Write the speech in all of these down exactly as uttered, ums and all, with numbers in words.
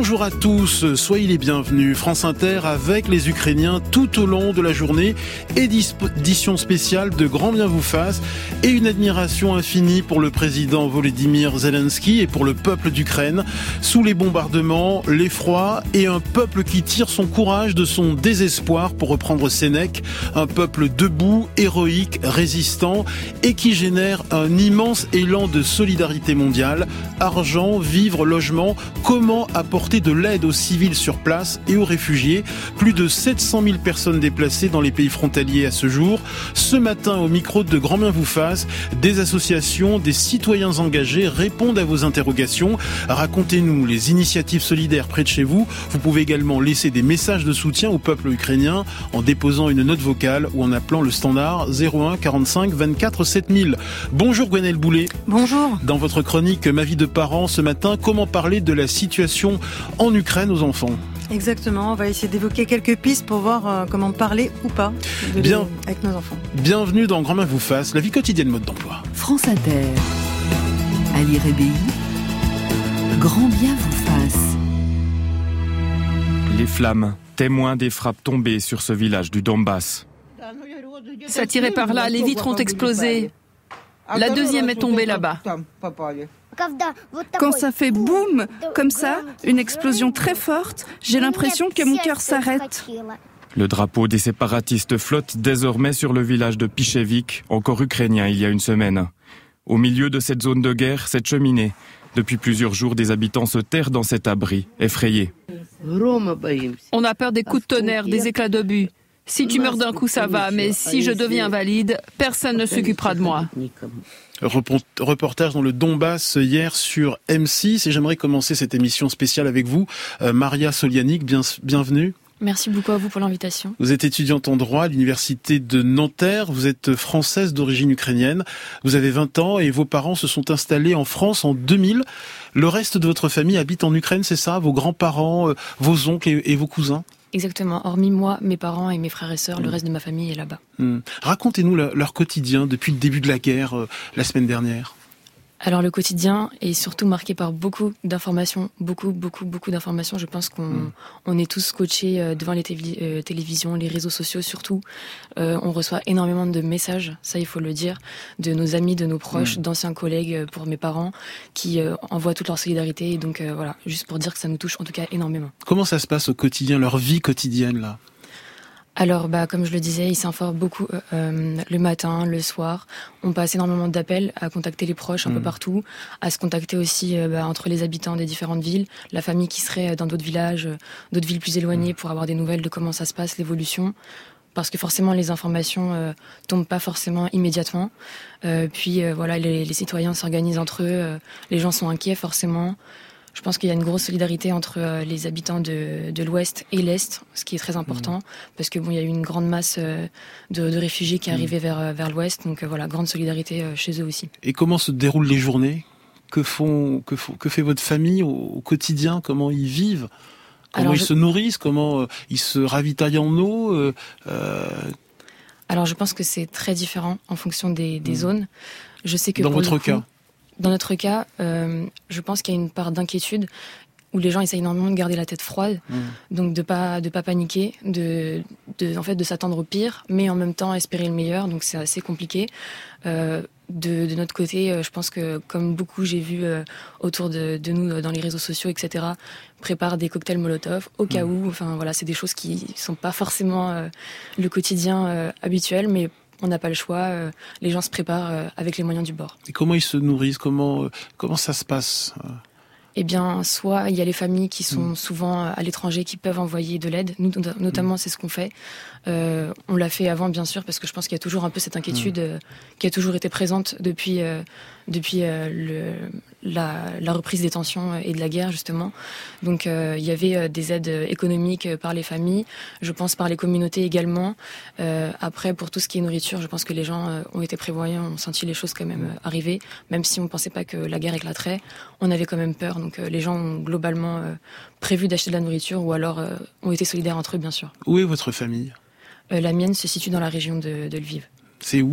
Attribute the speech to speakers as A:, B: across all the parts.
A: Bonjour à tous, soyez les bienvenus. France Inter avec les Ukrainiens tout au long de la journée. Édition spéciale de Grand Bien vous fasse et une admiration infinie pour le président Volodymyr Zelensky et pour le peuple d'Ukraine. Sous les bombardements, l'effroi et un peuple qui tire son courage de son désespoir, pour reprendre Sénèque. Un peuple debout, héroïque, résistant et qui génère un immense élan de solidarité mondiale. Argent, vivres, logement, comment apporter de l'aide aux civils sur place et aux réfugiés. Plus de sept cent mille personnes déplacées dans les pays frontaliers à ce jour. Ce matin, au micro de Grand Bien vous fasse, des associations, des citoyens engagés répondent à vos interrogations. Racontez-nous les initiatives solidaires près de chez vous. Vous pouvez également laisser des messages de soutien au peuple ukrainien en déposant une note vocale ou en appelant le standard zéro un quarante-cinq vingt-quatre sept mille. Bonjour Gwenaëlle Boulet.
B: Bonjour.
A: Dans votre chronique Ma vie de parent ce matin, comment parler de la situation en Ukraine aux enfants?
B: Exactement, on va essayer d'évoquer quelques pistes pour voir euh, comment parler ou pas de
A: Bien.
B: les, avec nos enfants.
A: Bienvenue dans Grand Bien vous fasse, la vie quotidienne mode d'emploi.
C: France Inter, Ali Rébéi, Grand Bien vous fasse.
D: Les flammes, témoins des frappes tombées sur ce village du Donbass.
E: Ça tirait par là, les vitres ont explosé. La deuxième est tombée là-bas.
F: Quand ça fait boum, comme ça, une explosion très forte, j'ai l'impression que mon cœur s'arrête.
D: Le drapeau des séparatistes flotte désormais sur le village de Pichevik, encore ukrainien il y a une semaine. Au milieu de cette zone de guerre, cette cheminée. Depuis plusieurs jours, des habitants se terrent dans cet abri, effrayés.
E: On a peur des coups de tonnerre, des éclats d'obus. Si tu meurs d'un coup, ça va, mais si je deviens invalide, personne ne s'occupera de moi.
A: Reportage dans le Donbass hier sur M six, et j'aimerais commencer cette émission spéciale avec vous. Euh, Maria Solianic, bien, bienvenue.
G: Merci beaucoup à vous pour l'invitation.
A: Vous êtes étudiante en droit à l'université de Nanterre, vous êtes française d'origine ukrainienne, vous avez vingt ans et vos parents se sont installés en France en deux mille. Le reste de votre famille habite en Ukraine, c'est ça? Vos grands-parents, euh, vos oncles et, et vos cousins?
G: Exactement, hormis moi, mes parents et mes frères et sœurs, mmh. le reste de ma famille est là-bas.
A: Mmh. Racontez-nous le, leur quotidien depuis le début de la guerre, euh, la semaine dernière.
G: Alors le quotidien est surtout marqué par beaucoup d'informations, beaucoup, beaucoup, beaucoup d'informations. Je pense qu'on mmh. on est tous scotchés devant les tél- euh, télévisions, les réseaux sociaux surtout. Euh, on reçoit énormément de messages, ça il faut le dire, de nos amis, de nos proches, mmh. d'anciens collègues pour mes parents, qui euh, envoient toute leur solidarité. Et donc euh, voilà, juste pour dire que ça nous touche en tout cas énormément.
A: Comment ça se passe au quotidien, leur vie quotidienne là ?
G: Alors, bah, comme je le disais, ils s'informent beaucoup euh, le matin, le soir. On passe énormément d'appels à contacter les proches un mmh. peu partout, à se contacter aussi euh, bah, entre les habitants des différentes villes, la famille qui serait dans d'autres villages, d'autres villes plus éloignées mmh. pour avoir des nouvelles de comment ça se passe, l'évolution. Parce que forcément, les informations euh, tombent pas forcément immédiatement. Euh, puis euh, voilà, les, les citoyens s'organisent entre eux, euh, les gens sont inquiets forcément. Je pense qu'il y a une grosse solidarité entre euh, les habitants de, de l'Ouest et l'Est, ce qui est très important, mmh. parce que bon, il y a eu une grande masse euh, de, de réfugiés qui arrivaient mmh. vers vers l'Ouest, donc euh, voilà, grande solidarité euh, chez eux aussi.
A: Et comment se déroulent les journées ? Que font, que font, que fait votre famille au, au quotidien ? Comment ils vivent ? Comment Alors, ils je... se nourrissent ? Comment euh, ils se ravitaillent en eau ? euh, euh...
G: Alors, je pense que c'est très différent en fonction des, des mmh. zones. Je sais que
A: dans
G: pour
A: votre
G: le coup,
A: cas.
G: Dans notre cas, euh, je pense qu'il y a une part d'inquiétude où les gens essayent énormément de garder la tête froide, mmh. donc de pas de pas paniquer, de, de en fait de s'attendre au pire, mais en même temps espérer le meilleur. Donc c'est assez compliqué. Euh, de, de notre côté, je pense que comme beaucoup, j'ai vu euh, autour de, de nous dans les réseaux sociaux, et cetera, préparent des cocktails Molotov au cas mmh. où. Enfin voilà, c'est des choses qui sont pas forcément euh, le quotidien euh, habituel, mais on n'a pas le choix, euh, les gens se préparent euh, avec les moyens du bord.
A: Et comment ils se nourrissent ? Comment, euh, comment ça se passe ?
G: Eh bien, soit il y a les familles qui sont mmh. souvent à l'étranger, qui peuvent envoyer de l'aide. Nous, notamment, mmh. c'est ce qu'on fait. Euh, on l'a fait avant, bien sûr, parce que je pense qu'il y a toujours un peu cette inquiétude mmh. euh, qui a toujours été présente depuis, euh, depuis euh, le, la, la reprise des tensions et de la guerre, justement. Donc, euh, il y avait euh, des aides économiques par les familles, je pense par les communautés également. Euh, après, pour tout ce qui est nourriture, je pense que les gens euh, ont été prévoyants, ont senti les choses quand même euh, arriver, même si on ne pensait pas que la guerre éclaterait. On avait quand même peur, donc euh, les gens ont globalement euh, prévu d'acheter de la nourriture ou alors euh, ont été solidaires entre eux, bien sûr.
A: Où est votre famille ?
G: Euh, la mienne se situe dans la région de, de Lviv.
A: C'est où ?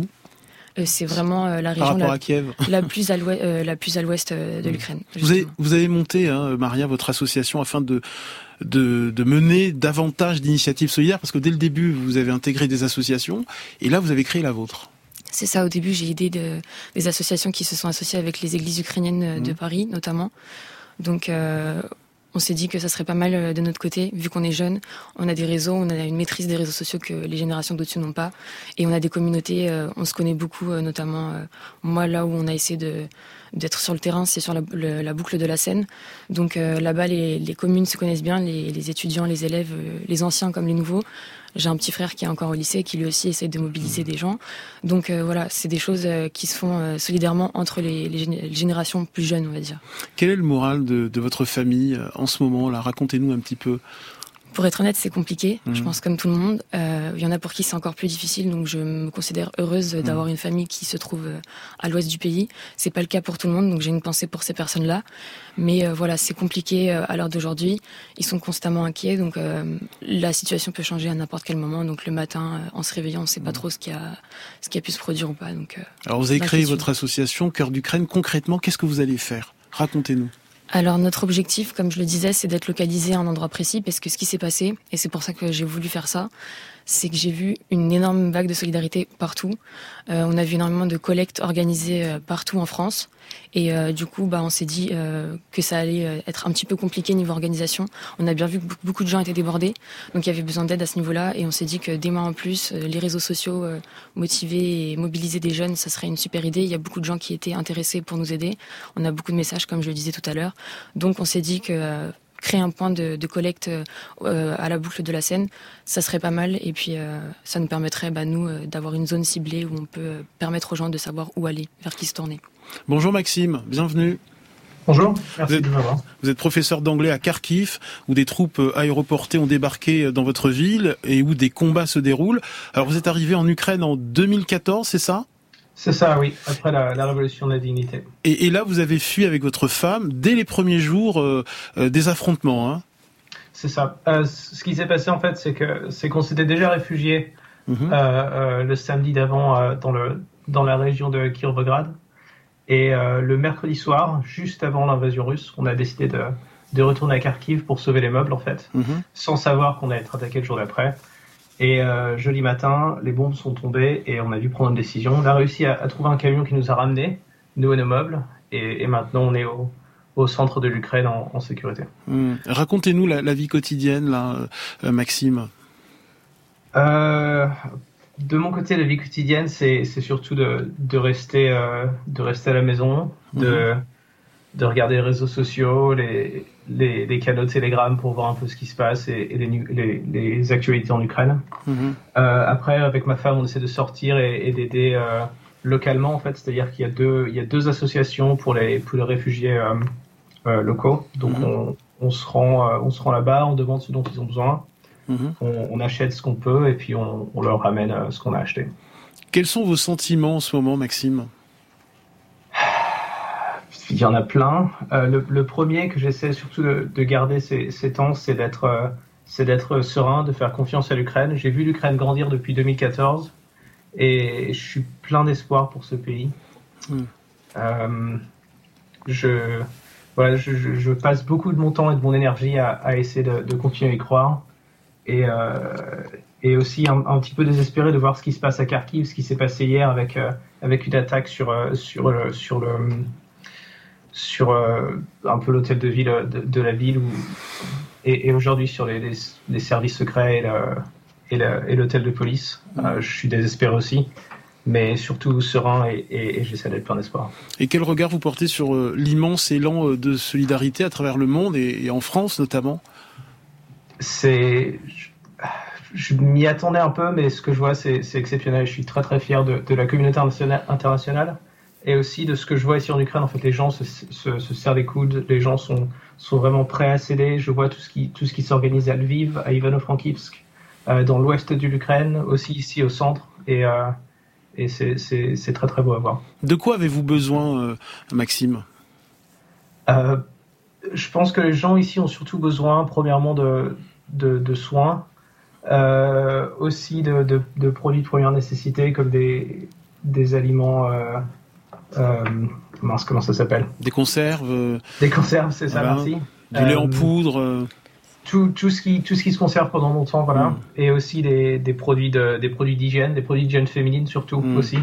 G: Euh, c'est vraiment euh, la
A: Par
G: région
A: rapport
G: la,
A: à Kiev.
G: la plus à l'ouest, euh, la plus à l'ouest euh, de l'Ukraine.
A: Vous avez, vous avez monté, hein, Maria, votre association afin de, de, de mener davantage d'initiatives solidaires, parce que dès le début, vous avez intégré des associations, et là, vous avez créé la vôtre.
G: C'est ça, au début, j'ai aidé de, des associations qui se sont associées avec les églises ukrainiennes de mmh. Paris, notamment. Donc, euh, on s'est dit que ça serait pas mal de notre côté, vu qu'on est jeunes, on a des réseaux, on a une maîtrise des réseaux sociaux que les générations d'au-dessus n'ont pas, et on a des communautés, euh, on se connaît beaucoup, euh, notamment euh, moi, là où on a essayé de, d'être sur le terrain, c'est sur la, le, la boucle de la Seine. Donc euh, là-bas, les, les communes se connaissent bien, les, les étudiants, les élèves, euh, les anciens comme les nouveaux. J'ai un petit frère qui est encore au lycée, qui lui aussi essaye de mobiliser des gens. Donc euh, voilà, c'est des choses euh, qui se font euh, solidairement entre les, les, gén- les générations plus jeunes, on va dire.
A: Quel est le moral de, de votre famille euh, en ce moment là ? Racontez-nous un petit peu.
G: Pour être honnête, c'est compliqué, mmh. je pense comme tout le monde. Il euh, y en a pour qui c'est encore plus difficile, donc je me considère heureuse mmh. d'avoir une famille qui se trouve à l'ouest du pays. C'est pas le cas pour tout le monde, donc j'ai une pensée pour ces personnes-là. Mais euh, voilà, c'est compliqué euh, à l'heure d'aujourd'hui. Ils sont constamment inquiets, donc euh, la situation peut changer à n'importe quel moment. Donc le matin, euh, en se réveillant, on ne sait pas trop ce qui a, ce qui a pu se produire ou pas. Donc, euh,
A: alors vous avez créé votre association Cœur d'Ukraine. Concrètement, qu'est-ce que vous allez faire ? Racontez-nous.
G: Alors notre objectif, comme je le disais, c'est d'être localisé à un endroit précis, parce que ce qui s'est passé, et c'est pour ça que j'ai voulu faire ça, c'est que j'ai vu une énorme vague de solidarité partout. Euh, on a vu énormément de collectes organisées euh, partout en France. Et euh, du coup, bah, on s'est dit euh, que ça allait euh, être un petit peu compliqué niveau organisation. On a bien vu que beaucoup de gens étaient débordés, donc il y avait besoin d'aide à ce niveau-là. Et on s'est dit que des mains en plus, euh, les réseaux sociaux, euh, motiver et mobiliser des jeunes, ça serait une super idée. Il y a beaucoup de gens qui étaient intéressés pour nous aider. On a beaucoup de messages, comme je le disais tout à l'heure. Donc on s'est dit que... Euh, créer un point de, de collecte euh, à la boucle de la Seine, ça serait pas mal. Et puis, euh, ça nous permettrait, bah, nous, euh, d'avoir une zone ciblée où on peut euh, permettre aux gens de savoir où aller, vers qui se tourner.
A: Bonjour Maxime, bienvenue.
H: Bonjour, merci
A: vous êtes,
H: de m'avoir.
A: Vous êtes professeur d'anglais à Kharkiv, où des troupes aéroportées ont débarqué dans votre ville et où des combats se déroulent. Alors, vous êtes arrivé en Ukraine en deux mille quatorze, c'est ça ?
H: C'est ça, oui, après la, la révolution de la dignité.
A: Et, et là, vous avez fui avec votre femme dès les premiers jours euh, euh, des affrontements. Hein.
H: C'est ça. Euh, ce qui s'est passé, en fait, c'est, que, c'est qu'on s'était déjà réfugiés mmh. euh, euh, le samedi d'avant euh, dans, le, dans la région de Kirovograd. Et euh, le mercredi soir, juste avant l'invasion russe, on a décidé de, de retourner à Kharkiv pour sauver les meubles, en fait, mmh. sans savoir qu'on allait être attaqué le jour d'après. Et euh, jeudi matin, les bombes sont tombées et on a dû prendre une décision. On a réussi à, à trouver un camion qui nous a ramenés, nous et nos meubles, et, et maintenant on est au, au centre de l'Ukraine en, en sécurité.
A: Mmh. Racontez-nous la, la vie quotidienne, là, euh, Maxime.
H: Euh, de mon côté, la vie quotidienne, c'est, c'est surtout de, de, rester, euh, de rester à la maison, de, mmh. de regarder les réseaux sociaux, les... Les, les canaux de Telegram pour voir un peu ce qui se passe et, et les, les, les actualités en Ukraine. Mmh. Euh, après, avec ma femme, on essaie de sortir et, et d'aider euh, localement, en fait. C'est-à-dire qu'il y a deux, il y a deux associations pour les, pour les réfugiés euh, euh, locaux. Donc, mmh. on, on, se rend, euh, on se rend là-bas, on demande ce dont ils ont besoin, mmh. on, on achète ce qu'on peut et puis on, on leur ramène euh, ce qu'on a acheté.
A: Quels sont vos sentiments en ce moment, Maxime ?
H: Il y en a plein. Euh, le, le premier que j'essaie surtout de, de garder ces, ces temps, c'est d'être, euh, c'est d'être serein, de faire confiance à l'Ukraine. J'ai vu l'Ukraine grandir depuis deux mille quatorze et je suis plein d'espoir pour ce pays. Mm. Euh, je, voilà, je, je, je passe beaucoup de mon temps et de mon énergie à, à essayer de, de continuer à y croire et, euh, et aussi un, un petit peu désespéré de voir ce qui se passe à Kharkiv, ce qui s'est passé hier avec, euh, avec une attaque sur, sur, le, sur le sur euh, un peu l'hôtel de ville de, de la ville où, et, et aujourd'hui sur les, les, les services secrets et, le, et, le, et l'hôtel de police. Mmh. Euh, je suis désespéré aussi, mais surtout serein et, et, et j'essaie d'être plein d'espoir.
A: Et quel regard vous portez sur euh, l'immense élan euh, de solidarité à travers le monde et, et en France notamment ?
H: C'est... Je, je m'y attendais un peu, mais ce que je vois c'est, c'est exceptionnel. Je suis très très fier de, de la communauté internationale. Et aussi de ce que je vois ici en Ukraine, en fait, les gens se, se, se serrent les coudes, les gens sont, sont vraiment prêts à céder. Je vois tout ce qui, tout ce qui s'organise à Lviv, à Ivano-Frankivsk, euh, dans l'ouest de l'Ukraine, aussi ici au centre, et, euh, et c'est, c'est, c'est très très beau à voir.
A: De quoi avez-vous besoin, euh, Maxime ?
H: euh, Je pense que les gens ici ont surtout besoin, premièrement, de, de, de soins, euh, aussi de, de, de produits de première nécessité, comme des... des aliments. Euh, euh, mince, comment ça s'appelle ?
A: Des conserves. Euh...
H: Des conserves, c'est ça,
A: voilà.
H: merci.
A: Du lait euh, en poudre. Euh...
H: Tout, tout ce qui tout ce qui se conserve pendant longtemps, voilà. Mm. Et aussi des des produits de des produits d'hygiène, des produits d'hygiène féminine surtout mm. aussi.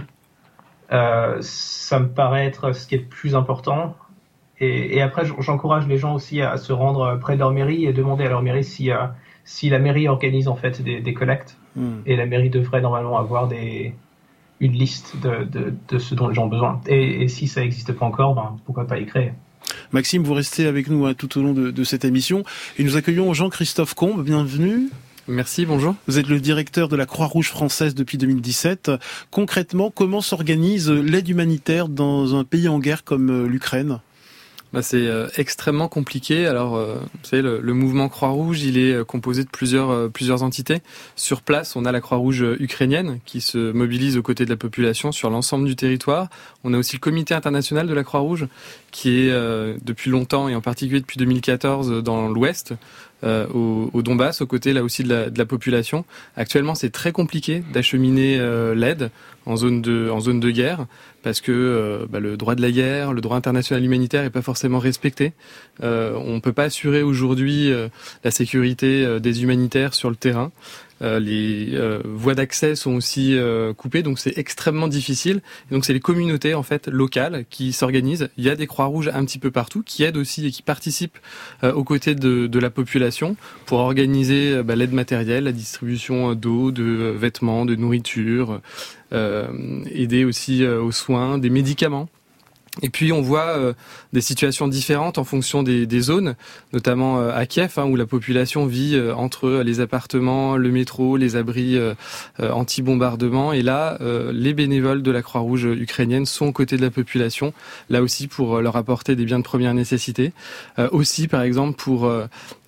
H: Euh, ça me paraît être ce qui est le plus important. Et, et après, j'encourage les gens aussi à se rendre près de leur mairie et demander à leur mairie si, euh, si la mairie organise en fait des, des collectes. Mm. Et la mairie devrait normalement avoir des, une liste de, de, de ce dont les gens ont besoin. Et, et si ça n'existe pas encore, ben, pourquoi pas y créer.
A: Maxime, vous restez avec nous hein, tout au long de, de cette émission. Et nous accueillons Jean-Christophe Combe, bienvenue.
I: Merci, bonjour.
A: Vous êtes le directeur de la Croix-Rouge française depuis deux mille dix-sept. Concrètement, comment s'organise l'aide humanitaire dans un pays en guerre comme l'Ukraine ?
I: Bah c'est euh, extrêmement compliqué. Alors, euh, vous savez, le, le mouvement Croix-Rouge, il est composé de plusieurs euh, plusieurs entités. Sur place, on a la Croix-Rouge ukrainienne qui se mobilise aux côtés de la population sur l'ensemble du territoire. On a aussi le Comité international de la Croix-Rouge qui est euh, depuis longtemps et en particulier depuis deux mille quatorze dans l'Ouest. Euh, au, au Donbass, aux côtés là aussi de la, de la population. Actuellement, c'est très compliqué d'acheminer euh, l'aide en zone de en zone de guerre parce que euh, bah, le droit de la guerre, le droit international humanitaire est pas forcément respecté. Euh, on peut pas assurer aujourd'hui euh, la sécurité euh, des humanitaires sur le terrain. Euh, les euh, voies d'accès sont aussi euh, coupées, donc c'est extrêmement difficile. Et donc c'est les communautés en fait locales qui s'organisent. Il y a des Croix-Rouges un petit peu partout qui aident aussi et qui participent euh, aux côtés de, de la population pour organiser euh, bah, l'aide matérielle, la distribution d'eau, de euh, vêtements, de nourriture, euh, aider aussi euh, aux soins, des médicaments. Et puis on voit euh, des situations différentes en fonction des, des zones, notamment euh, à Kiev, hein, où la population vit euh, entre les appartements, le métro, les abris euh, euh, anti-bombardement. Et là, euh, les bénévoles de la Croix-Rouge ukrainienne sont aux côtés de la population, là aussi pour euh, leur apporter des biens de première nécessité. Euh, aussi, par exemple, pour euh,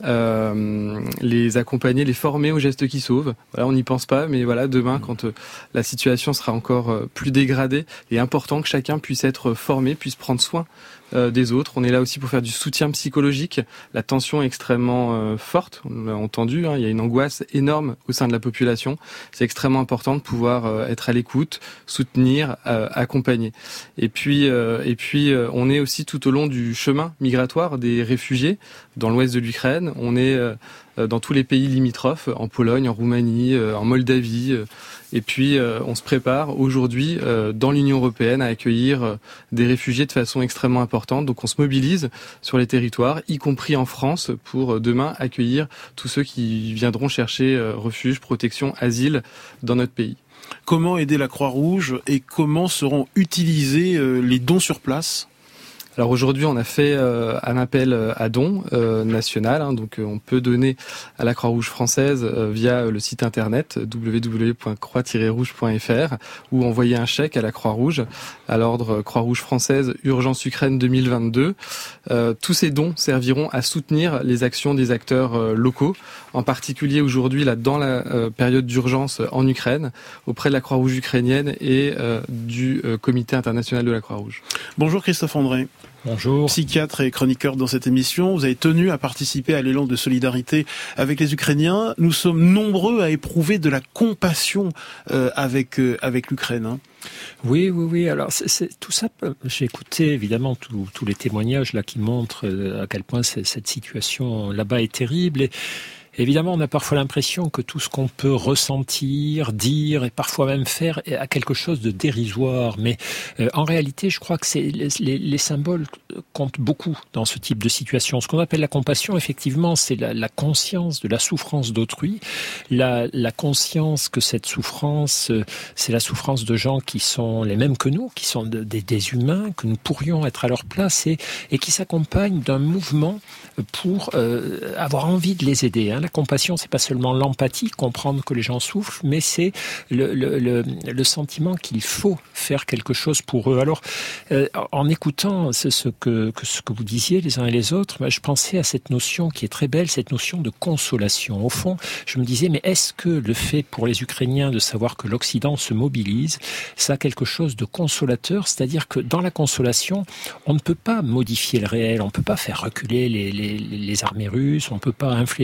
I: euh, les accompagner, les former aux gestes qui sauvent. Voilà, on n'y pense pas, mais voilà, demain, quand euh, la situation sera encore euh, plus dégradée, il est important que chacun puisse être formé, puisse prendre soin euh, des autres. On est là aussi pour faire du soutien psychologique. La tension est extrêmement euh, forte, on l'a entendu, hein, il y a une angoisse énorme au sein de la population. C'est extrêmement important de pouvoir euh, être à l'écoute, soutenir, euh, accompagner. Et puis, euh, et puis euh, on est aussi tout au long du chemin migratoire des réfugiés dans l'ouest de l'Ukraine. On est euh, dans tous les pays limitrophes, en Pologne, en Roumanie, euh, en Moldavie. Euh, et puis, euh, on se prépare aujourd'hui euh, dans l'Union européenne à accueillir euh, des réfugiés de façon extrêmement importante. Donc, on se mobilise sur les territoires, y compris en France, pour euh, demain accueillir tous ceux qui viendront chercher euh, refuge, protection, asile dans notre pays.
A: Comment aider la Croix-Rouge et comment seront utilisés euh, les dons sur place ?
I: Alors aujourd'hui, on a fait euh, un appel à dons euh, national, hein, donc euh, on peut donner à la Croix-Rouge française euh, via le site internet w w w point croix tiret rouge point f r ou envoyer un chèque à la Croix-Rouge à l'ordre Croix-Rouge française Urgence Ukraine deux mille vingt-deux. Euh, tous ces dons serviront à soutenir les actions des acteurs euh, locaux, en particulier aujourd'hui là dans la euh, période d'urgence en Ukraine, auprès de la Croix-Rouge ukrainienne et euh, du euh, Comité international de la Croix-Rouge.
A: Bonjour Christophe André.
J: Bonjour.
A: Psychiatre et chroniqueur dans cette émission, vous avez tenu à participer à l'élan de solidarité avec les Ukrainiens. Nous sommes nombreux à éprouver de la compassion euh, avec euh, avec l'Ukraine. Hein.
J: Oui, oui, oui. Alors, c'est, c'est, tout ça, j'ai écouté évidemment tous, tous les témoignages là qui montrent à quel point cette situation là-bas est terrible. Et évidemment, on a parfois l'impression que tout ce qu'on peut ressentir, dire et parfois même faire a quelque chose de dérisoire. Mais euh, en réalité, je crois que c'est, les, les symboles comptent beaucoup dans ce type de situation. Ce qu'on appelle la compassion, effectivement, c'est la, la conscience de la souffrance d'autrui, la, la conscience que cette souffrance, euh, c'est la souffrance de gens qui sont les mêmes que nous, qui sont de, des, des humains, que nous pourrions être à leur place et, et qui s'accompagnent d'un mouvement pour euh, avoir envie de les aider. Hein. La compassion, c'est pas seulement l'empathie, comprendre que les gens souffrent, mais c'est le, le, le, le sentiment qu'il faut faire quelque chose pour eux. Alors, euh, en écoutant ce, ce, que, que, ce que vous disiez les uns et les autres, bah, je pensais à cette notion qui est très belle, cette notion de consolation. Au fond, je me disais, mais est-ce que le fait pour les Ukrainiens de savoir que l'Occident se mobilise, ça a quelque chose de consolateur, c'est-à-dire que dans la consolation, on ne peut pas modifier le réel, on ne peut pas faire reculer les, les, les armées russes, on ne peut pas infléchir le comportement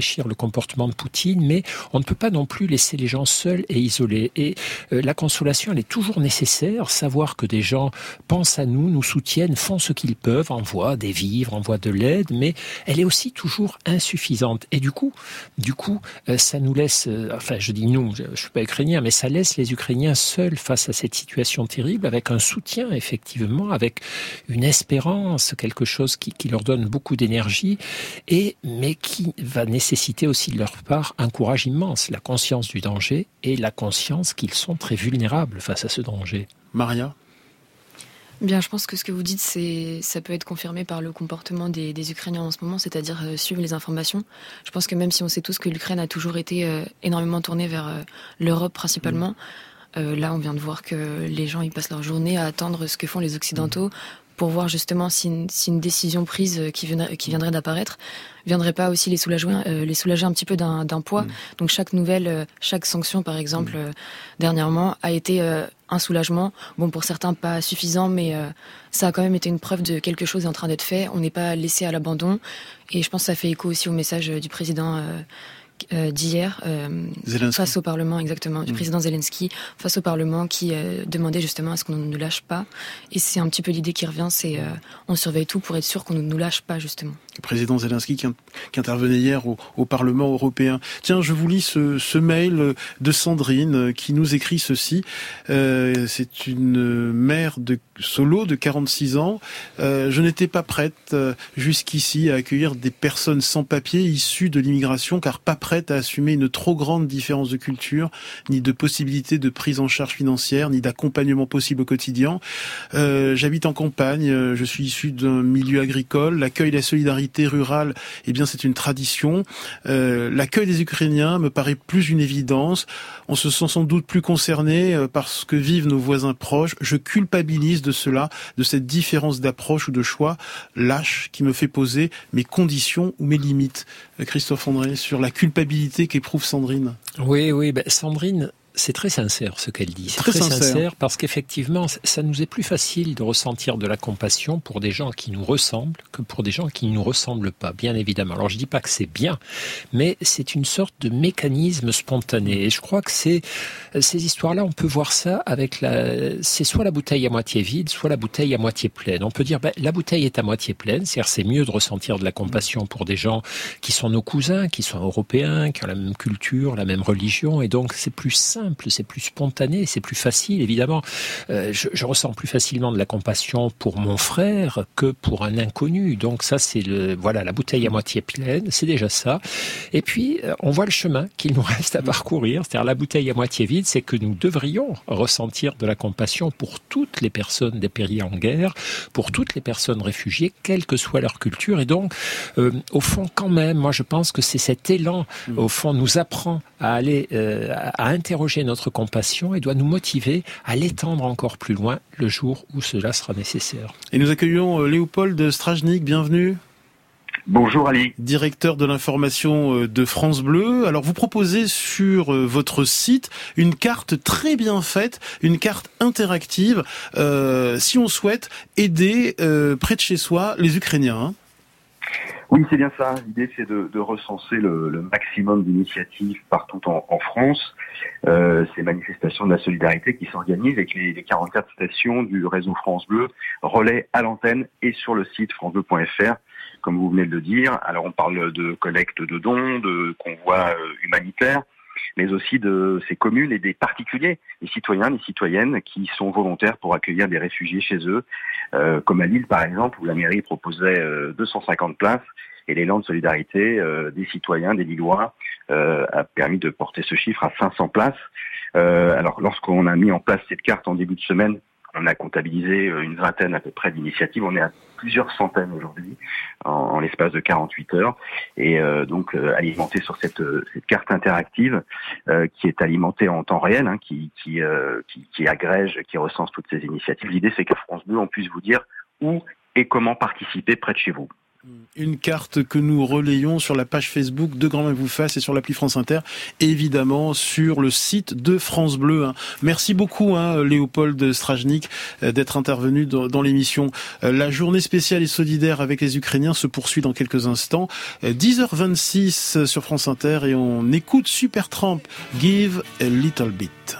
J: comportement de Poutine, mais on ne peut pas non plus laisser les gens seuls et isolés. Et euh, la consolation, elle est toujours nécessaire. Savoir que des gens pensent à nous, nous soutiennent, font ce qu'ils peuvent, envoient des vivres, envoient de l'aide, mais elle est aussi toujours insuffisante. Et du coup, du coup, euh, ça nous laisse, euh, enfin, je dis nous, je, je suis pas ukrainien, mais ça laisse les Ukrainiens seuls face à cette situation terrible, avec un soutien, effectivement, avec une espérance, quelque chose qui, qui leur donne beaucoup d'énergie, et mais qui va nécessiter aussi de leur part un courage immense, la conscience du danger et la conscience qu'ils sont très vulnérables face à ce danger.
A: Maria ?
G: Bien, je pense que ce que vous dites, c'est, ça peut être confirmé par le comportement des, des Ukrainiens en ce moment, c'est-à-dire euh, suivre les informations. Je pense que même si on sait tous que l'Ukraine a toujours été euh, énormément tournée vers euh, l'Europe principalement, mmh. euh, là on vient de voir que les gens ils passent leur journée à attendre ce que font les Occidentaux pour voir justement si une, si une décision prise qui, viendrait, qui viendrait d'apparaître viendrait pas aussi les soulager, euh, les soulager un petit peu d'un, d'un poids. Mmh. Donc chaque nouvelle, euh, chaque sanction par exemple, mmh. euh, dernièrement, a été euh, un soulagement. Bon, pour certains pas suffisant, mais euh, ça a quand même été une preuve de quelque chose est en train d'être fait. On n'est pas laissé à l'abandon. Et je pense que ça fait écho aussi au message du président euh, Euh, d'hier euh, face au Parlement, exactement, du mmh. président Zelensky face au Parlement qui euh, demandait justement à ce qu'on ne nous lâche pas. Et c'est un petit peu l'idée qui revient, c'est euh, on surveille tout pour être sûr qu'on ne nous lâche pas justement.
A: Le président Zelensky qui, qui intervenait hier au, au Parlement européen. Tiens, je vous lis ce, ce mail de Sandrine qui nous écrit ceci. Euh, c'est une mère de solo de quarante-six ans. Euh, je n'étais pas prête euh, jusqu'ici à accueillir des personnes sans papier issues de l'immigration, car pas prête à assumer une trop grande différence de culture, ni de possibilité de prise en charge financière, ni d'accompagnement possible au quotidien. Euh, j'habite en campagne, je suis issu d'un milieu agricole. L'accueil et la solidarité rurale, eh bien, c'est une tradition. Euh, l'accueil des Ukrainiens me paraît plus une évidence. On se sent sans doute plus concerné par ce que vivent nos voisins proches. Je culpabilise de cela, de cette différence d'approche ou de choix lâche qui me fait poser mes conditions ou mes limites. Christophe André, sur la culpabilité qu'éprouve Sandrine.
J: Oui, oui, ben Sandrine, c'est très sincère ce qu'elle dit. C'est très, très sincère. sincère parce qu'effectivement, ça nous est plus facile de ressentir de la compassion pour des gens qui nous ressemblent que pour des gens qui ne nous ressemblent pas, bien évidemment. Alors je dis pas que c'est bien, mais c'est une sorte de mécanisme spontané. Et je crois que c'est ces histoires-là, on peut voir ça avec la, c'est soit la bouteille à moitié vide, soit la bouteille à moitié pleine. On peut dire, ben, la bouteille est à moitié pleine, c'est-à-dire c'est mieux de ressentir de la compassion pour des gens qui sont nos cousins, qui sont européens, qui ont la même culture, la même religion, et donc c'est plus simple. C'est plus spontané, c'est plus facile, évidemment. Euh, je, je ressens plus facilement de la compassion pour mon frère que pour un inconnu. Donc ça, c'est le, voilà, la bouteille à moitié pleine, c'est déjà ça. Et puis, on voit le chemin qu'il nous reste à parcourir. C'est-à-dire la bouteille à moitié vide, c'est que nous devrions ressentir de la compassion pour toutes les personnes dépéries en guerre, pour toutes les personnes réfugiées, quelle que soit leur culture. Et donc, euh, au fond, quand même, moi, je pense que c'est cet élan, au fond, nous apprend à aller, euh, à interroger notre compassion et doit nous motiver à l'étendre encore plus loin le jour où cela sera nécessaire.
A: Et nous accueillons Léopold Strajnik, bienvenue.
K: Bonjour Ali.
A: Directeur de l'information de France Bleu. Alors vous proposez sur votre site une carte très bien faite, une carte interactive, euh, si on souhaite aider euh, près de chez soi les Ukrainiens. Hein.
K: Oui, c'est bien ça. L'idée, c'est de, de recenser le, le maximum d'initiatives partout en, en France. Euh, ces manifestations de la solidarité qui s'organisent avec les, les quarante-quatre stations du réseau France Bleu, relais à l'antenne et sur le site francebleu point f r, comme vous venez de le dire. Alors, on parle de collecte de dons, de convois euh, humanitaires, mais aussi de ces communes et des particuliers, des citoyens, des citoyennes qui sont volontaires pour accueillir des réfugiés chez eux, euh, comme à Lille par exemple, où la mairie proposait euh, deux cent cinquante places, et l'élan de solidarité euh, des citoyens, des Lillois, euh, a permis de porter ce chiffre à cinq cents places. Euh, alors lorsqu'on a mis en place cette carte en début de semaine, on a comptabilisé une vingtaine à peu près d'initiatives. On est à plusieurs centaines aujourd'hui, en, en l'espace de quarante-huit heures. Et euh, donc euh, alimenté sur cette, cette carte interactive euh, qui est alimentée en temps réel, hein, qui, qui, euh, qui, qui agrège, qui recense toutes ces initiatives. L'idée, c'est qu'à France Bleu, on puisse vous dire où et comment participer près de chez vous.
A: Une carte que nous relayons sur la page Facebook de Grand Bien vous fasse et sur l'appli France Inter, et évidemment sur le site de France Bleu. Merci beaucoup, hein, Léopold Strajnik, d'être intervenu dans, dans l'émission. La journée spéciale et solidaire avec les Ukrainiens se poursuit dans quelques instants. dix heures vingt-six sur France Inter et on écoute Supertramp, Give a Little Bit.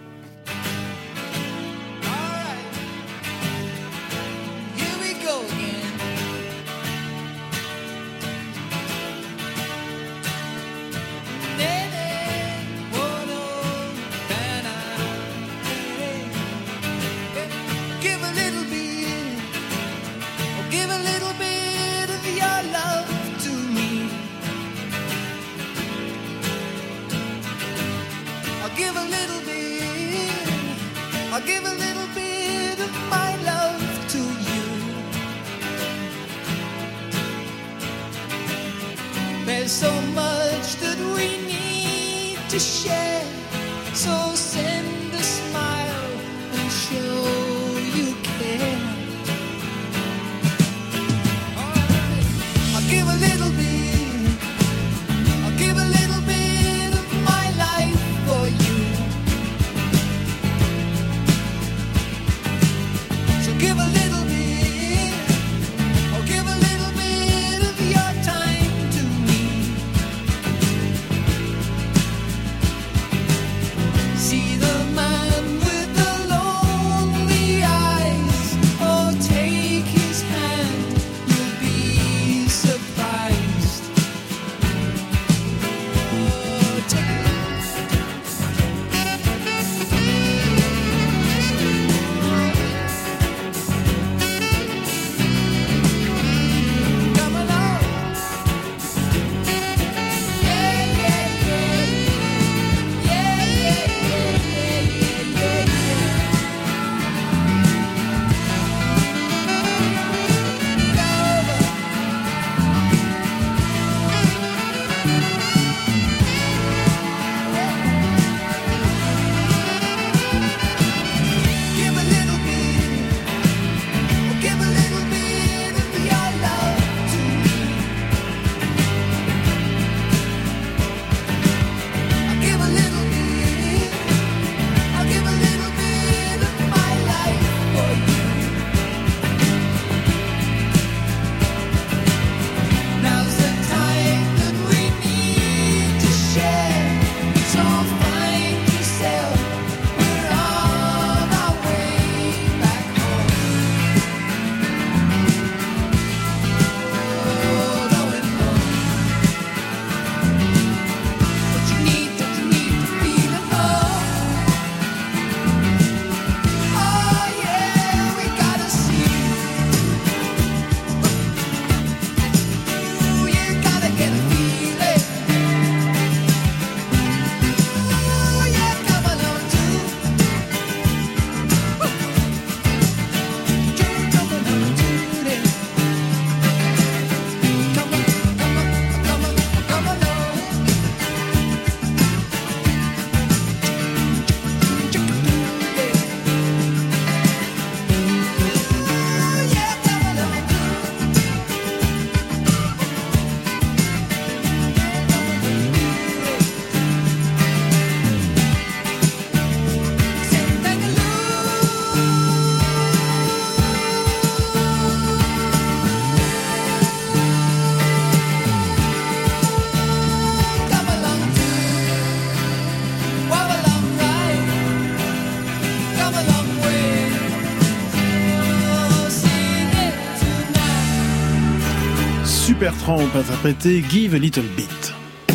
A: Supertramp interprété Give a Little Bit.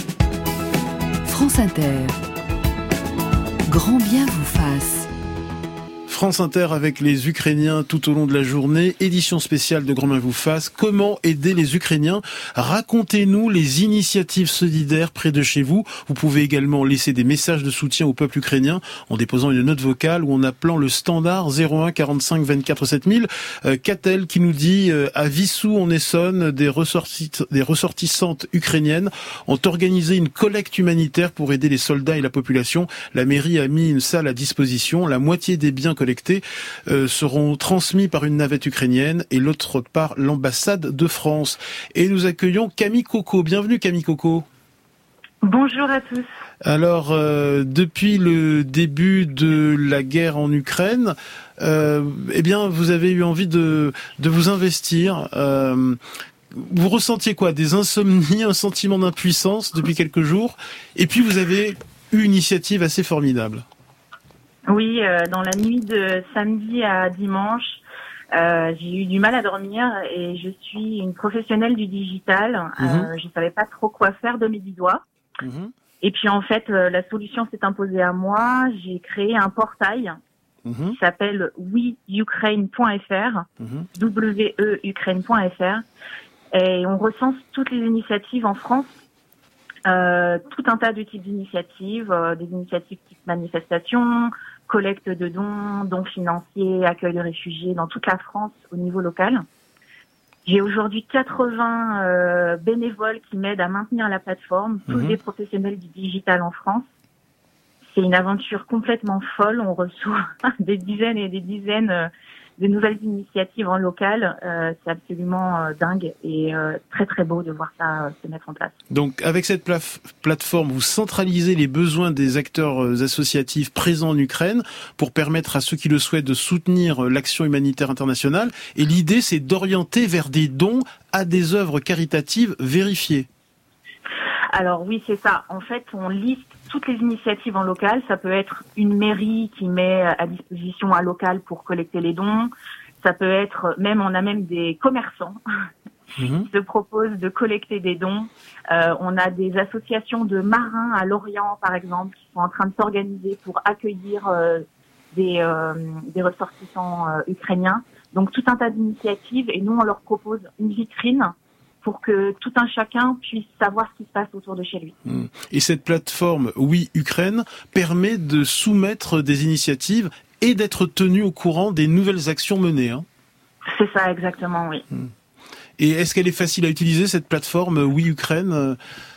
C: France Inter. Grand bien vous fasse.
A: France Inter avec les Ukrainiens tout au long de la journée, édition spéciale de Grand Bien vous fasse. Comment aider les Ukrainiens? Racontez-nous les initiatives solidaires près de chez vous. Vous pouvez également laisser des messages de soutien au peuple ukrainien en déposant une note vocale ou en appelant le standard zéro un quarante-cinq vingt-quatre sept mille. Euh, Catel qui nous dit euh, à Vissou en Essonne, des, ressorti- des ressortissantes ukrainiennes ont organisé une collecte humanitaire pour aider les soldats et la population. La mairie a mis une salle à disposition. La moitié des biens collectés collectés euh, seront transmis par une navette ukrainienne et l'autre par l'ambassade de France. Et nous accueillons Camille Coco. Bienvenue Camille Coco.
L: Bonjour à tous.
A: Alors, euh, depuis le début de la guerre en Ukraine, euh, eh bien, vous avez eu envie de, de vous investir. Euh, vous ressentiez quoi? Des insomnies, un sentiment d'impuissance depuis quelques jours, et puis vous avez eu une initiative assez formidable.
L: Oui, euh, dans la nuit de samedi à dimanche, euh, j'ai eu du mal à dormir et je suis une professionnelle du digital. Mmh. Euh, je savais pas trop quoi faire de mes dix doigts. Mmh. Et puis en fait, euh, la solution s'est imposée à moi. J'ai créé un portail mmh. qui s'appelle we ukraine point f r, mmh. w e ukraine point f r, et on recense toutes les initiatives en France, euh, tout un tas de types d'initiatives, euh, des initiatives type manifestation, collecte de dons, dons financiers, accueil de réfugiés dans toute la France au niveau local. J'ai aujourd'hui quatre-vingts euh, bénévoles qui m'aident à maintenir la plateforme, tous mmh. des professionnels du digital en France. C'est une aventure complètement folle. On reçoit des dizaines et des dizaines euh, de nouvelles initiatives en local. Euh, c'est absolument euh, dingue et euh, très très beau de voir ça euh, se mettre en place.
A: Donc avec cette plaf- plateforme, vous centralisez les besoins des acteurs euh, associatifs présents en Ukraine pour permettre à ceux qui le souhaitent de soutenir euh, l'action humanitaire internationale. Et l'idée, c'est d'orienter vers des dons à des œuvres caritatives vérifiées.
L: Alors oui, c'est ça. En fait, on liste toutes les initiatives en local. Ça peut être une mairie qui met à disposition un local pour collecter les dons. Ça peut être même, on a même des commerçants mmh. qui se proposent de collecter des dons. Euh, on a des associations de marins à Lorient, par exemple, qui sont en train de s'organiser pour accueillir euh, des, euh, des ressortissants euh, ukrainiens. Donc tout un tas d'initiatives et nous, on leur propose une vitrine pour que tout un chacun puisse savoir ce qui se passe autour de chez lui.
A: Et cette plateforme Oui Ukraine permet de soumettre des initiatives et d'être tenu au courant des nouvelles actions menées. Hein.
L: C'est ça, exactement, oui.
A: Et est-ce qu'elle est facile à utiliser, cette plateforme Oui Ukraine?